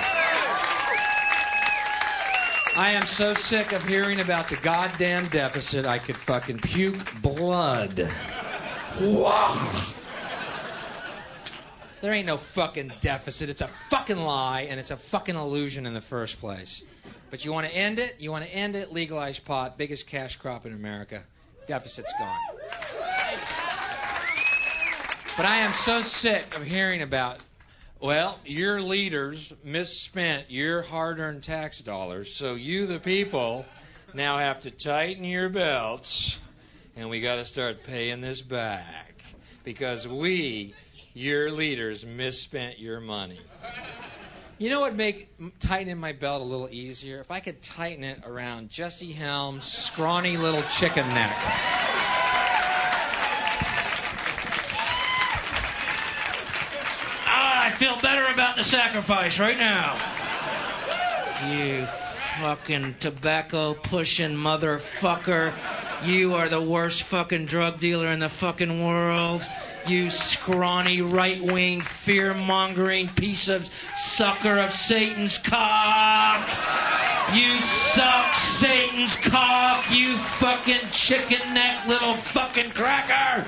I am so sick of hearing about the goddamn deficit, I could fucking puke blood. Whoa. There ain't no fucking deficit. It's a fucking lie, and it's a fucking illusion in the first place. But you want to end it? You want to end it? Legalize pot. Biggest cash crop in America. Deficit's gone. But I am so sick of hearing about, well, your leaders misspent your hard-earned tax dollars, so you, the people, now have to tighten your belts, and we got to start paying this back because we, your leaders, misspent your money. You know what would make tightening my belt a little easier? If I could tighten it around Jesse Helms' scrawny little chicken neck. Ah, I feel better about the sacrifice right now. You fucking tobacco-pushing motherfucker. You are the worst fucking drug dealer in the fucking world. You scrawny, right-wing, fear-mongering piece of sucker of Satan's cock. You suck Satan's cock, you fucking chicken neck little fucking cracker.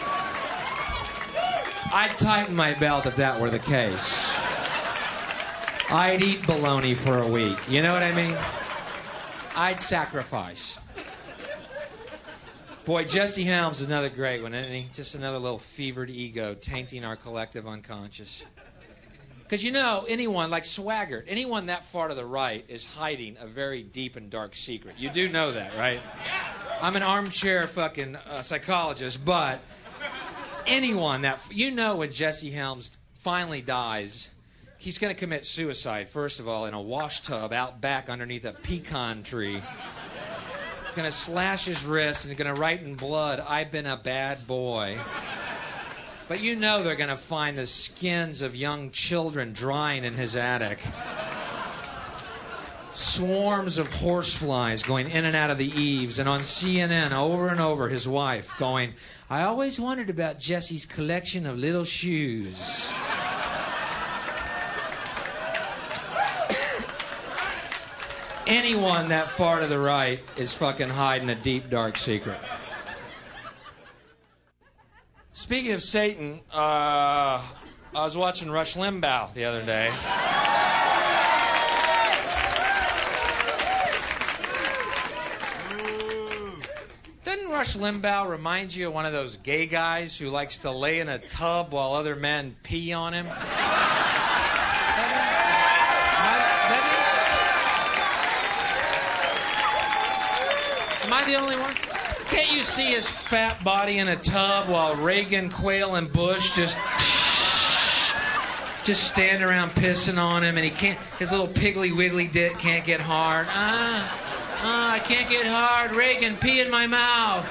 I'd tighten my belt if that were the case. I'd eat bologna for a week. You know what I mean? I'd sacrifice. Boy, Jesse Helms is another great one, isn't he? Just another little fevered ego tainting our collective unconscious. Because, you know, anyone, like Swaggart, anyone that far to the right is hiding a very deep and dark secret. You do know that, right? I'm an armchair fucking uh, psychologist, but anyone that... You know when Jesse Helms finally dies, he's going to commit suicide, first of all, in a wash tub out back underneath a pecan tree. Going to slash his wrist and going to write in blood, "I've been a bad boy." But you know they're going to find the skins of young children drying in his attic. Swarms of horseflies going in and out of the eaves, and on C N N over and over his wife going, "I always wondered about Jesse's collection of little shoes." Anyone that far to the right is fucking hiding a deep, dark secret. Speaking of Satan, uh, I was watching Rush Limbaugh the other day. Doesn't Rush Limbaugh remind you of one of those gay guys who likes to lay in a tub while other men pee on him? Am I the only one? Can't you see his fat body in a tub while Reagan, Quayle, and Bush just just stand around pissing on him, and he can't. His little piggly wiggly dick can't get hard. Ah, ah, I can't get hard. Reagan, pee in my mouth.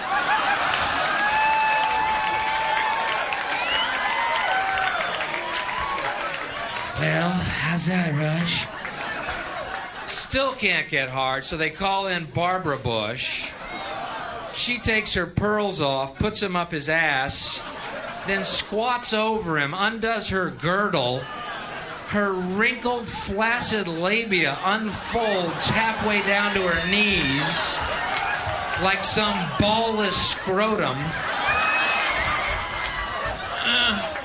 Well, how's that, Rush? Still can't get hard, so they call in Barbara Bush. She takes her pearls off, puts them up his ass, then squats over him, undoes her girdle. Her wrinkled, flaccid labia unfolds halfway down to her knees like some ballless scrotum. Uh,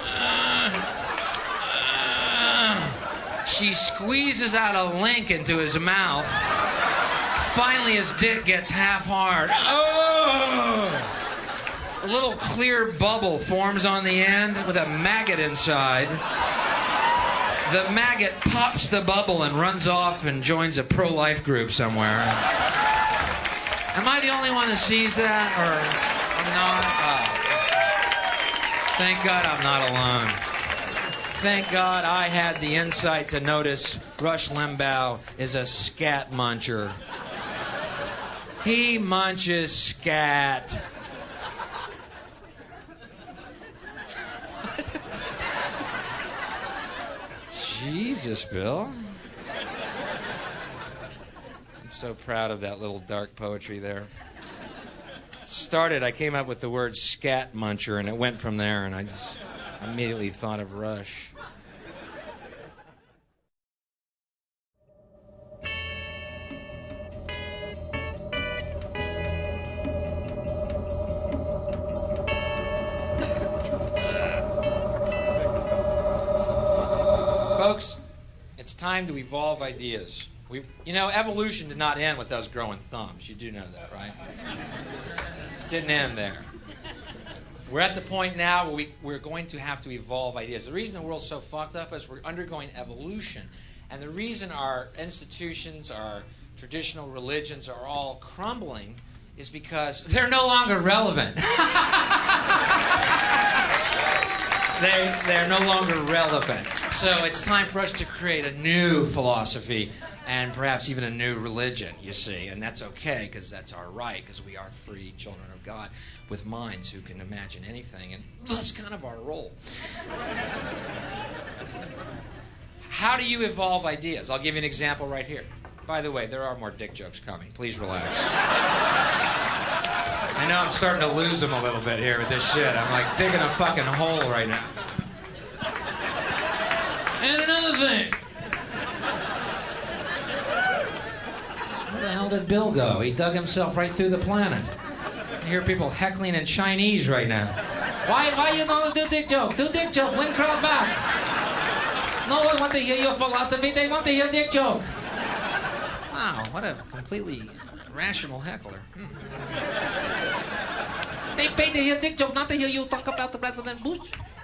uh, uh. She squeezes out a link into his mouth. Finally, his dick gets half hard. Oh! A little clear bubble forms on the end with a maggot inside. The maggot pops the bubble and runs off and joins a pro-life group somewhere. Am I the only one that sees that, or I'm not? Oh. Thank God I'm not alone. Thank God I had the insight to notice Rush Limbaugh is a scat muncher. He munches scat. Jesus, Bill. I'm so proud of that little dark poetry there. It started, I came up with the word scat muncher, and it went from there, and I just immediately thought of Rush. Folks, it's time to evolve ideas. We, you know, evolution did not end with us growing thumbs. You do know that, right? It didn't end there. We're at the point now where we, we're going to have to evolve ideas. The reason the world's so fucked up is we're undergoing evolution. And the reason our institutions, our traditional religions are all crumbling is because they're no longer relevant. They, they're no longer relevant. So it's time for us to create a new philosophy and perhaps even a new religion, you see. And that's okay, because that's our right, because we are free children of God with minds who can imagine anything. And that's kind of our role. How do you evolve ideas? I'll give you an example right here. By the way, there are more dick jokes coming. Please relax. I know I'm starting to lose them a little bit here with this shit. I'm like digging a fucking hole right now. And another thing. Where the hell did Bill go? He dug himself right through the planet. I hear people heckling in Chinese right now. Why why you don't do dick joke? Do dick joke. Win crowd back. No one wants to hear your philosophy. They want to hear dick joke. Wow, what a completely rational heckler. Hmm. They pay to hear dick joke, not to hear you talk about the President Bush.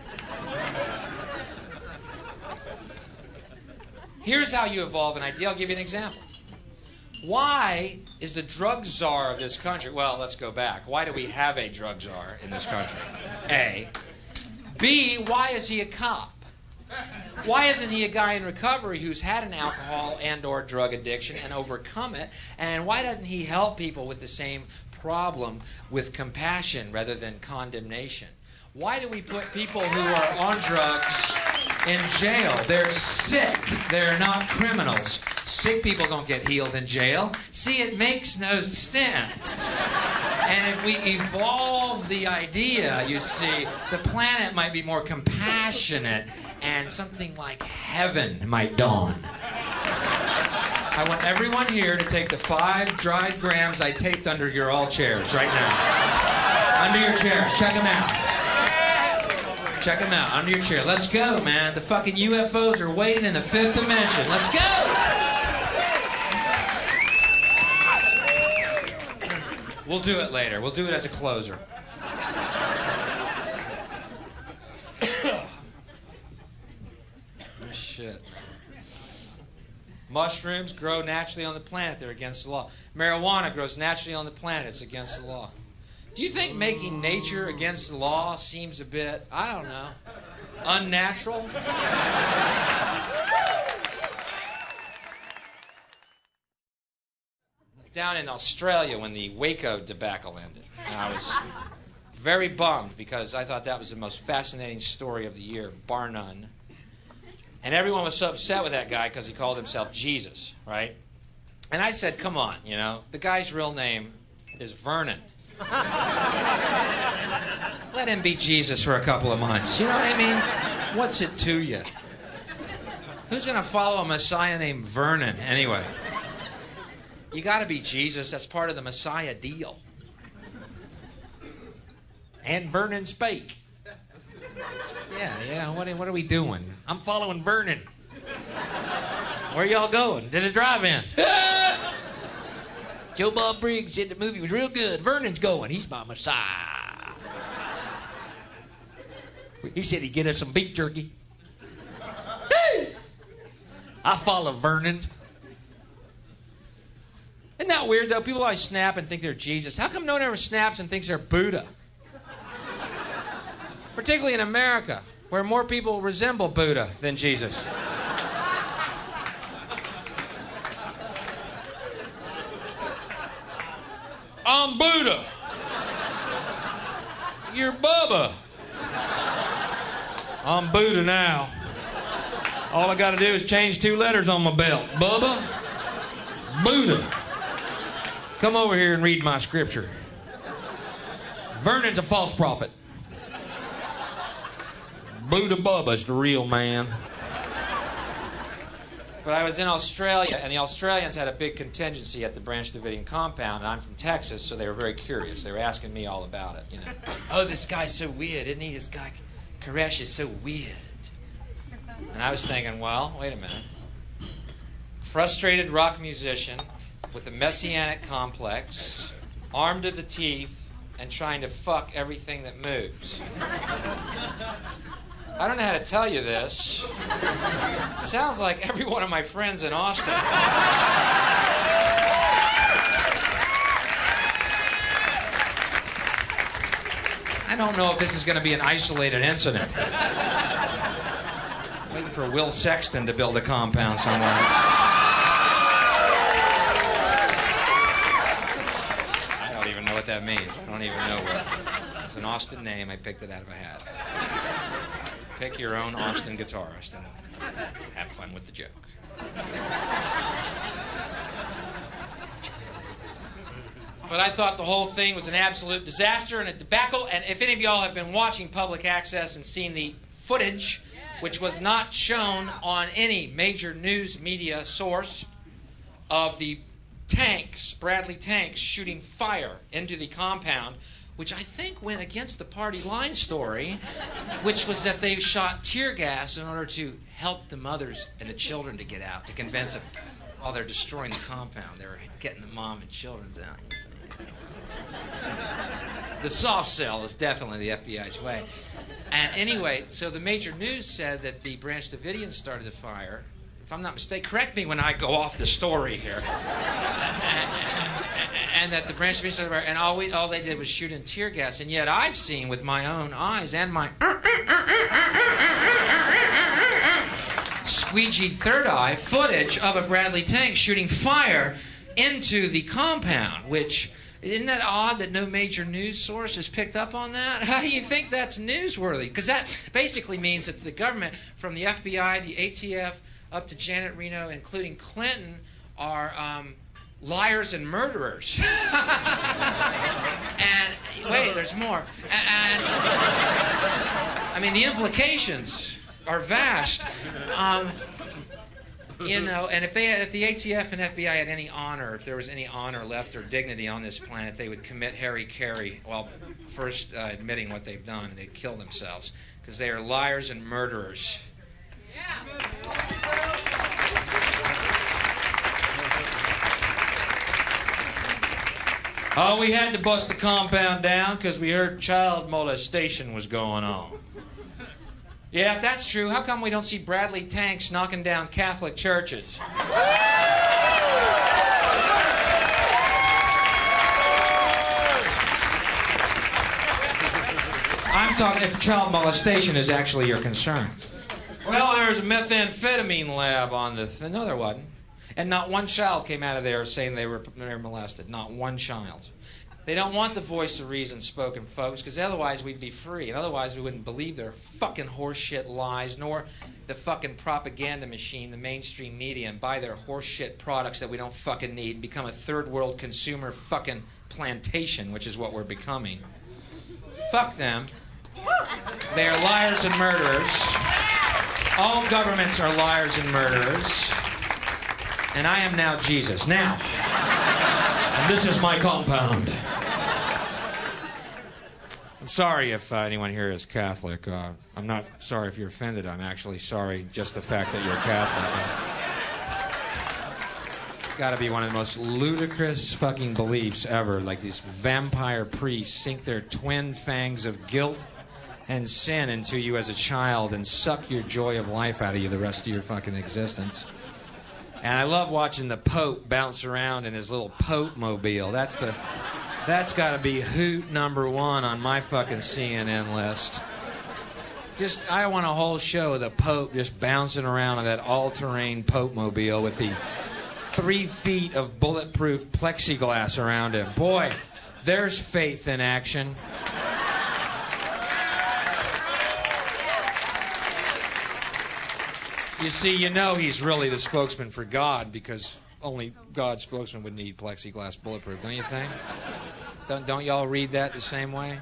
Here's how you evolve an idea. I'll give you an example. Why is the drug czar of this country... Well, let's go back. Why do we have a drug czar in this country? A. B, why is he a cop? Why isn't he a guy in recovery who's had an alcohol and or drug addiction and overcome it? And why doesn't he help people with the same problem with compassion rather than condemnation? Why do we put people who are on drugs in jail? They're sick. They're not criminals. Sick people don't get healed in jail. See, it makes no sense. And if we evolve the idea, you see, the planet might be more compassionate and something like heaven might dawn. I want everyone here to take the five dried grams I taped under your all chairs right now. Under your chairs. Check them out. Check them out. Under your chair. Let's go, man. The fucking U F Os are waiting in the fifth dimension. Let's go! We'll do it later. We'll do it as a closer. Oh, shit. Mushrooms grow naturally on the planet. They're against the law. Marijuana grows naturally on the planet. It's against the law. Do you think making nature against the law seems a bit, I don't know, unnatural? Down in Australia when the Waco debacle ended, and I was very bummed because I thought that was the most fascinating story of the year, bar none. And everyone was so upset with that guy because he called himself Jesus, right? And I said, come on, you know, the guy's real name is Vernon. Let him be Jesus for a couple of months. You know what I mean? What's it to you? Who's going to follow a Messiah named Vernon anyway? You got to be Jesus. That's part of the Messiah deal. And Vernon spake. Yeah, yeah. What, what are we doing? I'm following Vernon. Where y'all going? To the drive-in. Joe Bob Briggs said the movie was real good. Vernon's going. He's my Messiah. He said he'd get us some beef jerky. I follow Vernon. Isn't that weird, though? People always snap and think they're Jesus. How come no one ever snaps and thinks they're Buddha? Particularly in America, where more people resemble Buddha than Jesus. I'm Buddha. You're Bubba. I'm Buddha now. All I gotta do is change two letters on my belt. Bubba, Buddha. Come over here and read my scripture. Vernon's a false prophet. Buddha Bubba's the real man. But I was in Australia, and the Australians had a big contingency at the Branch Davidian compound, and I'm from Texas, so they were very curious. They were asking me all about it, you know. Oh, this guy's so weird, isn't he? This guy, Koresh, is so weird. And I was thinking, well, wait a minute. Frustrated rock musician with a messianic complex, armed to the teeth, and trying to fuck everything that moves. I don't know how to tell you this. It sounds like every one of my friends in Austin. I don't know if this is going to be an isolated incident. Waiting for Will Sexton to build a compound somewhere. I don't even know what that means. I don't even know what. It's an Austin name. I picked it out of a hat. Pick your own Austin guitarist and have fun with the joke. But I thought the whole thing was an absolute disaster and a debacle. And if any of y'all have been watching public access and seen the footage, which was not shown on any major news media source, of the tanks, Bradley tanks, shooting fire into the compound, which I think went against the party line story, which was that they shot tear gas in order to help the mothers and the children to get out, to convince them while they're destroying the compound. They were getting the mom and children out. The soft sell is definitely the F B I's way. And anyway, so the major news said that the Branch Davidians started the fire. If I'm not mistaken, correct me when I go off the story here. and, and that the Branch Davidians started the fire, and all, we, all they did was shoot in tear gas. And yet I've seen with my own eyes and my squeegeed third eye footage of a Bradley tank shooting fire into the compound, which... Isn't that odd that no major news source has picked up on that? How do you think that's newsworthy? Because that basically means that the government, from the F B I, the A T F, up to Janet Reno, including Clinton, are um, liars and murderers. And wait, there's more. And, I mean, the implications are vast. Um, You know, and if they had, if the A T F and F B I had any honor, if there was any honor left or dignity on this planet, they would commit Harry Carey while first uh, admitting what they've done, and they'd kill themselves because they are liars and murderers. Yeah. Oh, we had to bust the compound down because we heard child molestation was going on. Yeah, if that's true, how come we don't see Bradley tanks knocking down Catholic churches? I'm talking if child molestation is actually your concern. Well, there's a methamphetamine lab on the... Th- no, there wasn't. And not one child came out of there saying they were, they were molested. Not one child. They don't want the voice of reason spoken, folks, because otherwise we'd be free, and otherwise we wouldn't believe their fucking horseshit lies, nor the fucking propaganda machine, the mainstream media, and buy their horseshit products that we don't fucking need and become a third world consumer fucking plantation, which is what we're becoming. Fuck them. They are liars and murderers. All governments are liars and murderers. And I am now Jesus. Now, and this is my compound. I'm sorry if uh, anyone here is Catholic. Uh, I'm not sorry if you're offended. I'm actually sorry just the fact that you're Catholic. It's got to be one of the most ludicrous fucking beliefs ever. Like these vampire priests sink their twin fangs of guilt and sin into you as a child and suck your joy of life out of you the rest of your fucking existence. And I love watching the Pope bounce around in his little Pope mobile. That's the... That's got to be hoot number one on my fucking C N N list. just I want a whole show of the Pope just bouncing around on that all-terrain Pope-mobile with the three feet of bulletproof plexiglass around him. Boy, there's faith in action. You see, you know he's really the spokesman for God because only God's spokesman would need plexiglass bulletproof, don't you think? Don't, don't y'all read that the same way?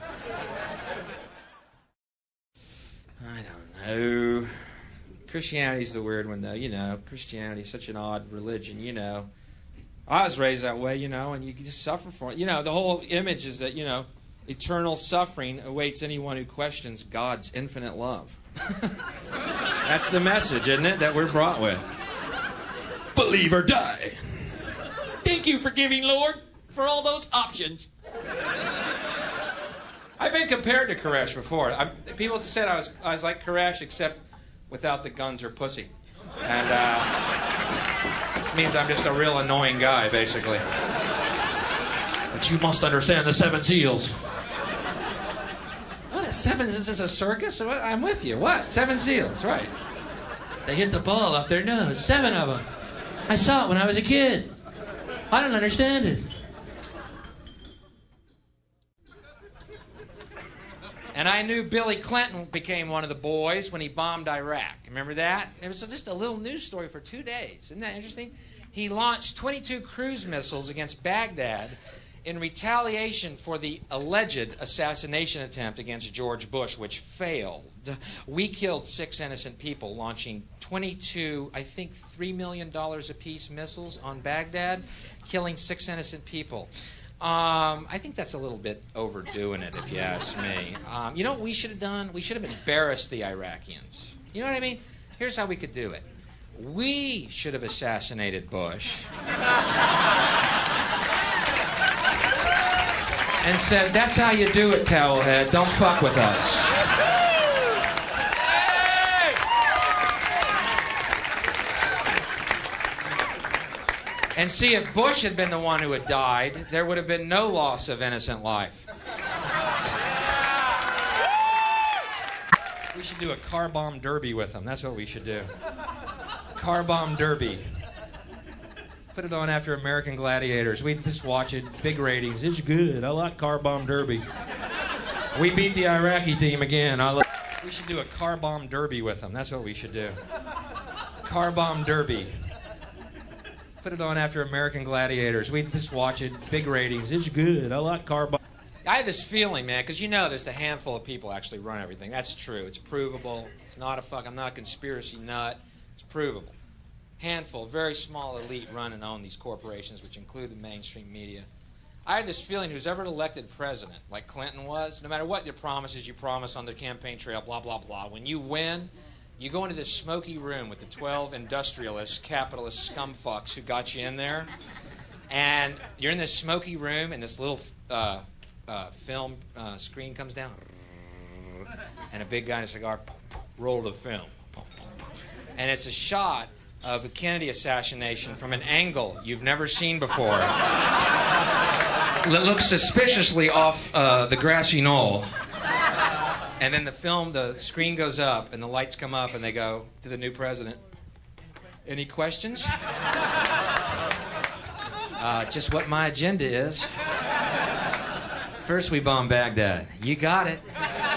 I don't know. Christianity's the weird one, though. You know, Christianity's such an odd religion, you know. I was raised that way, you know, and you can just suffer for it. You know, the whole image is that, you know, eternal suffering awaits anyone who questions God's infinite love. That's the message, isn't it, that we're brought with? Believe or die. Thank you for giving, Lord, for all those options. I've been compared to Koresh before. I, people said I was I was like Koresh, except without the guns or pussy. And uh, it means I'm just a real annoying guy, basically. But you must understand the seven seals. What, a seven? Is this a circus? I'm with you. What? Seven seals, right. They hit the ball off their nose. Seven of them. I saw it when I was a kid. I don't understand it. And I knew Billy Clinton became one of the boys when he bombed Iraq. Remember that? It was just a little news story for two days. Isn't that interesting? He launched twenty-two cruise missiles against Baghdad in retaliation for the alleged assassination attempt against George Bush, which failed. We killed six innocent people launching twenty-two, I think, three million dollars apiece missiles on Baghdad, killing six innocent people. Um, I think that's a little bit overdoing it, if you ask me. Um, you know what we should have done? We should have embarrassed the Iraqis. You know what I mean? Here's how we could do it. We should have assassinated Bush. And said, that's how you do it, towelhead. Don't fuck with us. And see, if Bush had been the one who had died, there would have been no loss of innocent life. We should do a car bomb derby with them. That's what we should do. Car bomb derby. Put it on after American Gladiators. We just watch it. Big ratings. It's good. I like car bomb derby. We beat the Iraqi team again. I like. We should do a car bomb derby with them. That's what we should do. Car bomb derby. Put it on after American Gladiators. We just watch it. Big ratings. It's good. I like car bomb. I have this feeling, man, because you know there's a handful of people actually run everything. That's true. It's provable. It's not a fuck. I'm not a conspiracy nut. It's provable. Handful, very small elite run and own these corporations, which include the mainstream media. I have this feeling who's ever elected president, like Clinton was, no matter what your promises you promise on the campaign trail, blah, blah, blah, when you win, you go into this smoky room with the twelve industrialist, capitalist scumfucks who got you in there, and you're in this smoky room, and this little uh, uh, film uh, screen comes down, and a big guy in a cigar, roll the film. And it's a shot of a Kennedy assassination from an angle you've never seen before. It looks suspiciously off uh, the grassy knoll. And then the film, the screen goes up, and the lights come up, and they go to the new president. Any questions? Uh, just what my agenda is. First we bomb Baghdad. You got it.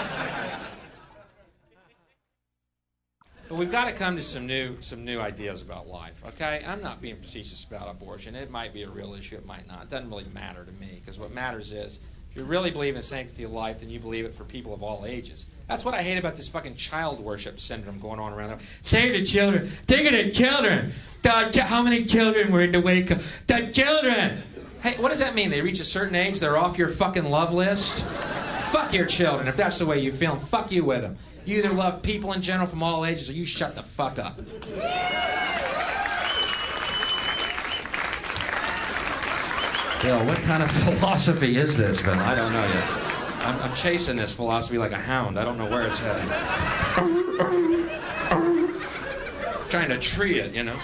But we've got to come to some new some new ideas about life, okay? I'm not being facetious about abortion. It might be a real issue. It might not. It doesn't really matter to me, because what matters is if you really believe in the sanctity of life, then you believe it for people of all ages. That's what I hate about this fucking child worship syndrome going on around there. Save the children. Think of the children. The, how many children were in the wake of the children? Hey, what does that mean? They reach a certain age, they're off your fucking love list? Fuck your children if that's the way you feel. Fuck you with them. You either love people in general from all ages or you shut the fuck up. Bill, what kind of philosophy is this, Bill? I don't know yet. I'm, I'm chasing this philosophy like a hound. I don't know where it's heading. Trying to tree it, you know.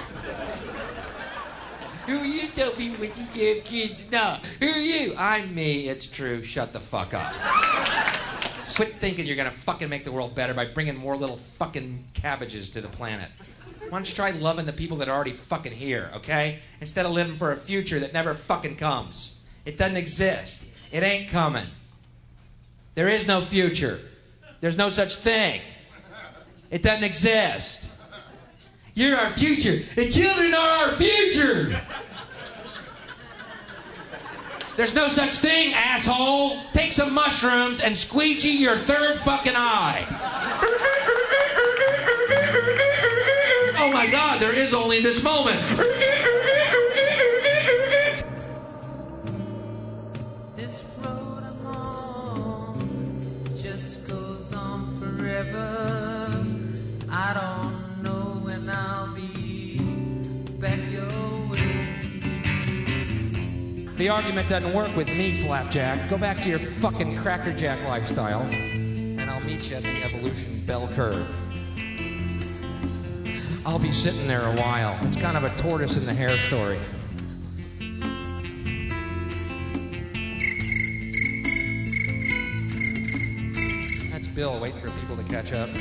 Who are you? Tell me what you give kids. No. Who are you? I'm me. It's true. Shut the fuck up. Quit thinking you're gonna fucking make the world better by bringing more little fucking cabbages to the planet. Why don't you try loving the people that are already fucking here, okay? Instead of living for a future that never fucking comes. It doesn't exist. It ain't coming. There is no future. There's no such thing. It doesn't exist. You're our future. The children are our future. There's no such thing, asshole. Take some mushrooms and squeegee your third fucking eye. Oh my God, there is only this moment. This road I'm on just goes on forever. I don't know when I'll be back your way. The argument doesn't work with me, Flapjack. Go back to your fucking crackerjack lifestyle, and I'll meet you at the evolution bell curve. I'll be sitting there a while. It's kind of a tortoise in the hare story. That's Bill waiting for people to catch up.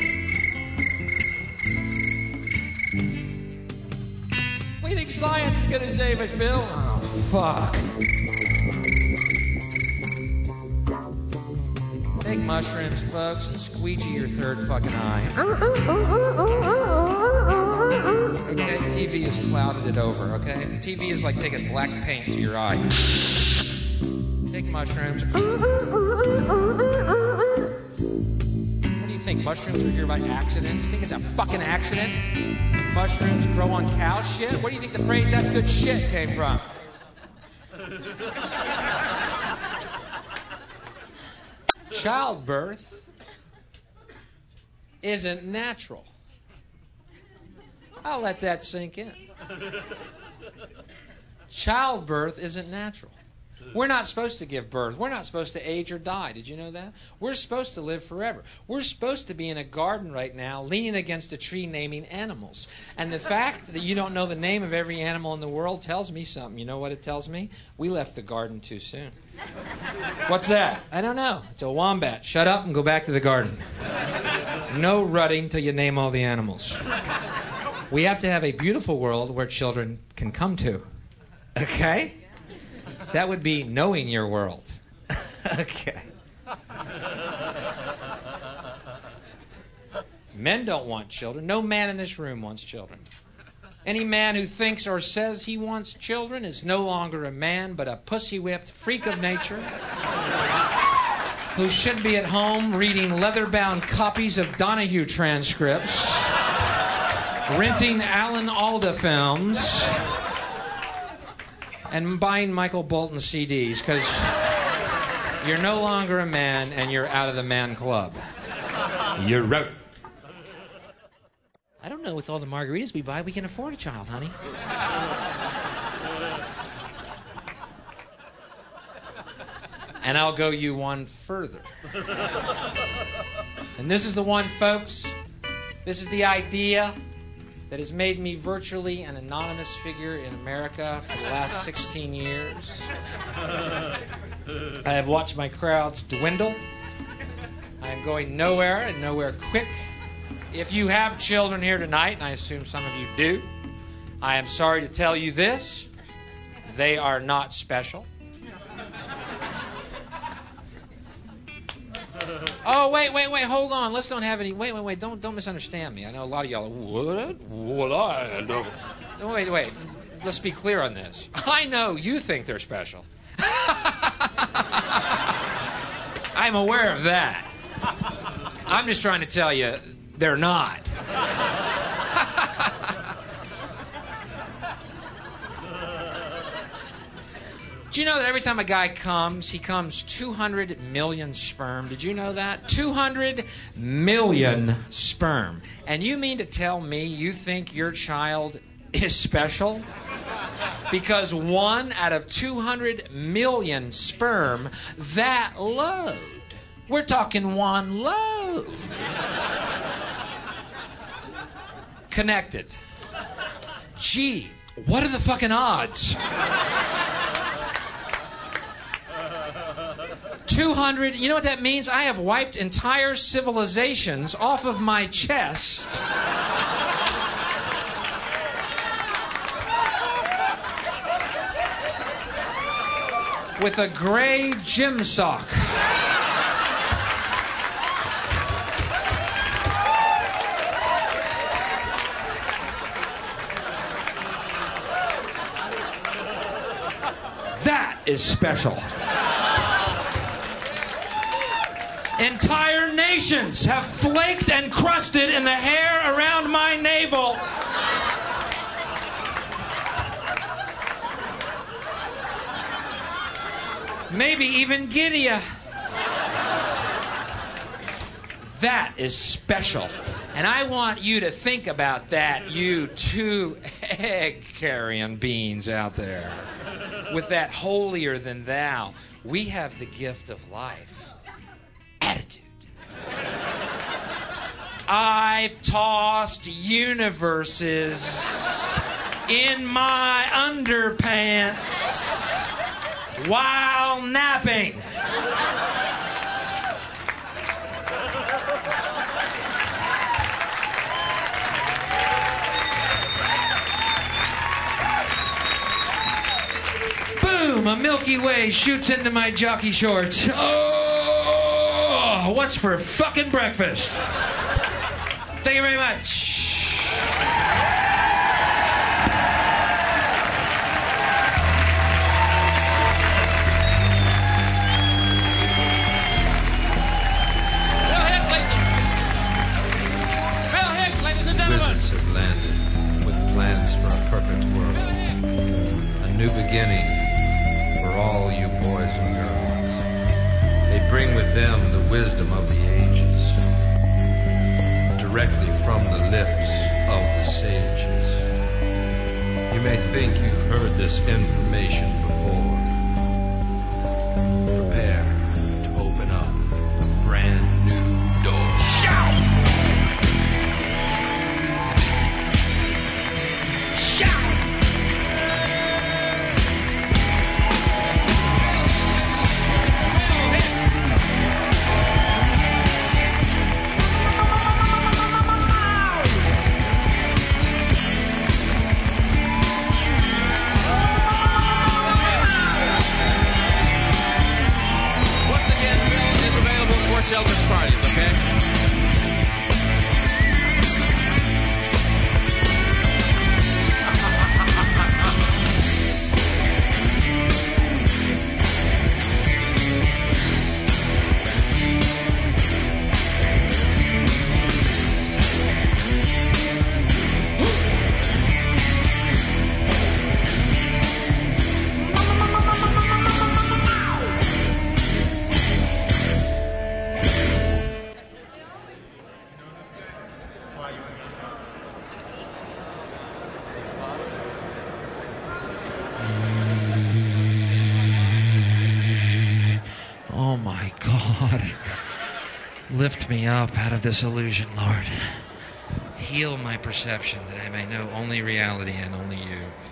What do you think science is going to save us, Bill? Oh, fuck. Take mushrooms, folks, and squeegee your third fucking eye. Okay, T V has clouded it over, okay? T V is like taking black paint to your eye. Take mushrooms. What do you think? Mushrooms are here by accident? You think it's a fucking accident? Mushrooms grow on cow shit? Where do you think the phrase "that's good shit" came from? Childbirth isn't natural. I'll let that sink in. Childbirth isn't natural. We're not supposed to give birth. We're not supposed to age or die. Did you know that? We're supposed to live forever. We're supposed to be in a garden right now, leaning against a tree naming animals. And the fact that you don't know the name of every animal in the world tells me something. You know what it tells me? We left the garden too soon. What's that? I don't know. It's a wombat. Shut up and go back to the garden. No rutting till you name all the animals. We have to have a beautiful world where children can come to. Okay? That would be knowing your world. Okay. Men don't want children. No man in this room wants children. Any man who thinks or says he wants children is no longer a man, but a pussy-whipped freak of nature who should be at home reading leather-bound copies of Donahue transcripts, renting Alan Alda films, and buying Michael Bolton C Ds, because you're no longer a man and you're out of the man club. You're out. I don't know, with all the margaritas we buy, we can afford a child, honey. And I'll go you one further. And this is the one, folks. This is the idea that has made me virtually an anonymous figure in America for the last sixteen years. I have watched my crowds dwindle. I am going nowhere and nowhere quick. If you have children here tonight, and I assume some of you do, I am sorry to tell you this. They are not special. Oh, wait, wait, wait, hold on. Let's don't have any... Wait, wait, wait, don't don't misunderstand me. I know a lot of y'all are... What? What I know? Wait, wait. Let's be clear on this. I know you think they're special. I'm aware of that. I'm just trying to tell you they're not. Do you know that every time a guy comes, he comes two hundred million sperm? Did you know that? two hundred million sperm. And you mean to tell me you think your child is special? Because one out of two hundred million sperm, that load. We're talking one load. Connected. Gee, what are the fucking odds? two hundred. You know what that means? I have wiped entire civilizations off of my chest. With a gray gym sock. That is special. Entire nations have flaked and crusted in the hair around my navel. Maybe even Gideon. That is special. And I want you to think about that, you two egg-carrying beans out there. With that holier than thou, we have the gift of life. Attitude. I've tossed universes in my underpants while napping. Boom! A Milky Way shoots into my jockey shorts. Oh, what's for fucking breakfast? Thank you very much. Wizards have landed with plans for a perfect world. A new beginning for all you boys and girls. They bring with them the wisdom of the ages, directly from the lips of the sages. You may think you've heard this information before. Prepare to open up a brand new door. Shout! Elvis parties, okay? Oh my God. Lift me up out of this illusion, Lord. Heal my perception that I may know only reality and only you.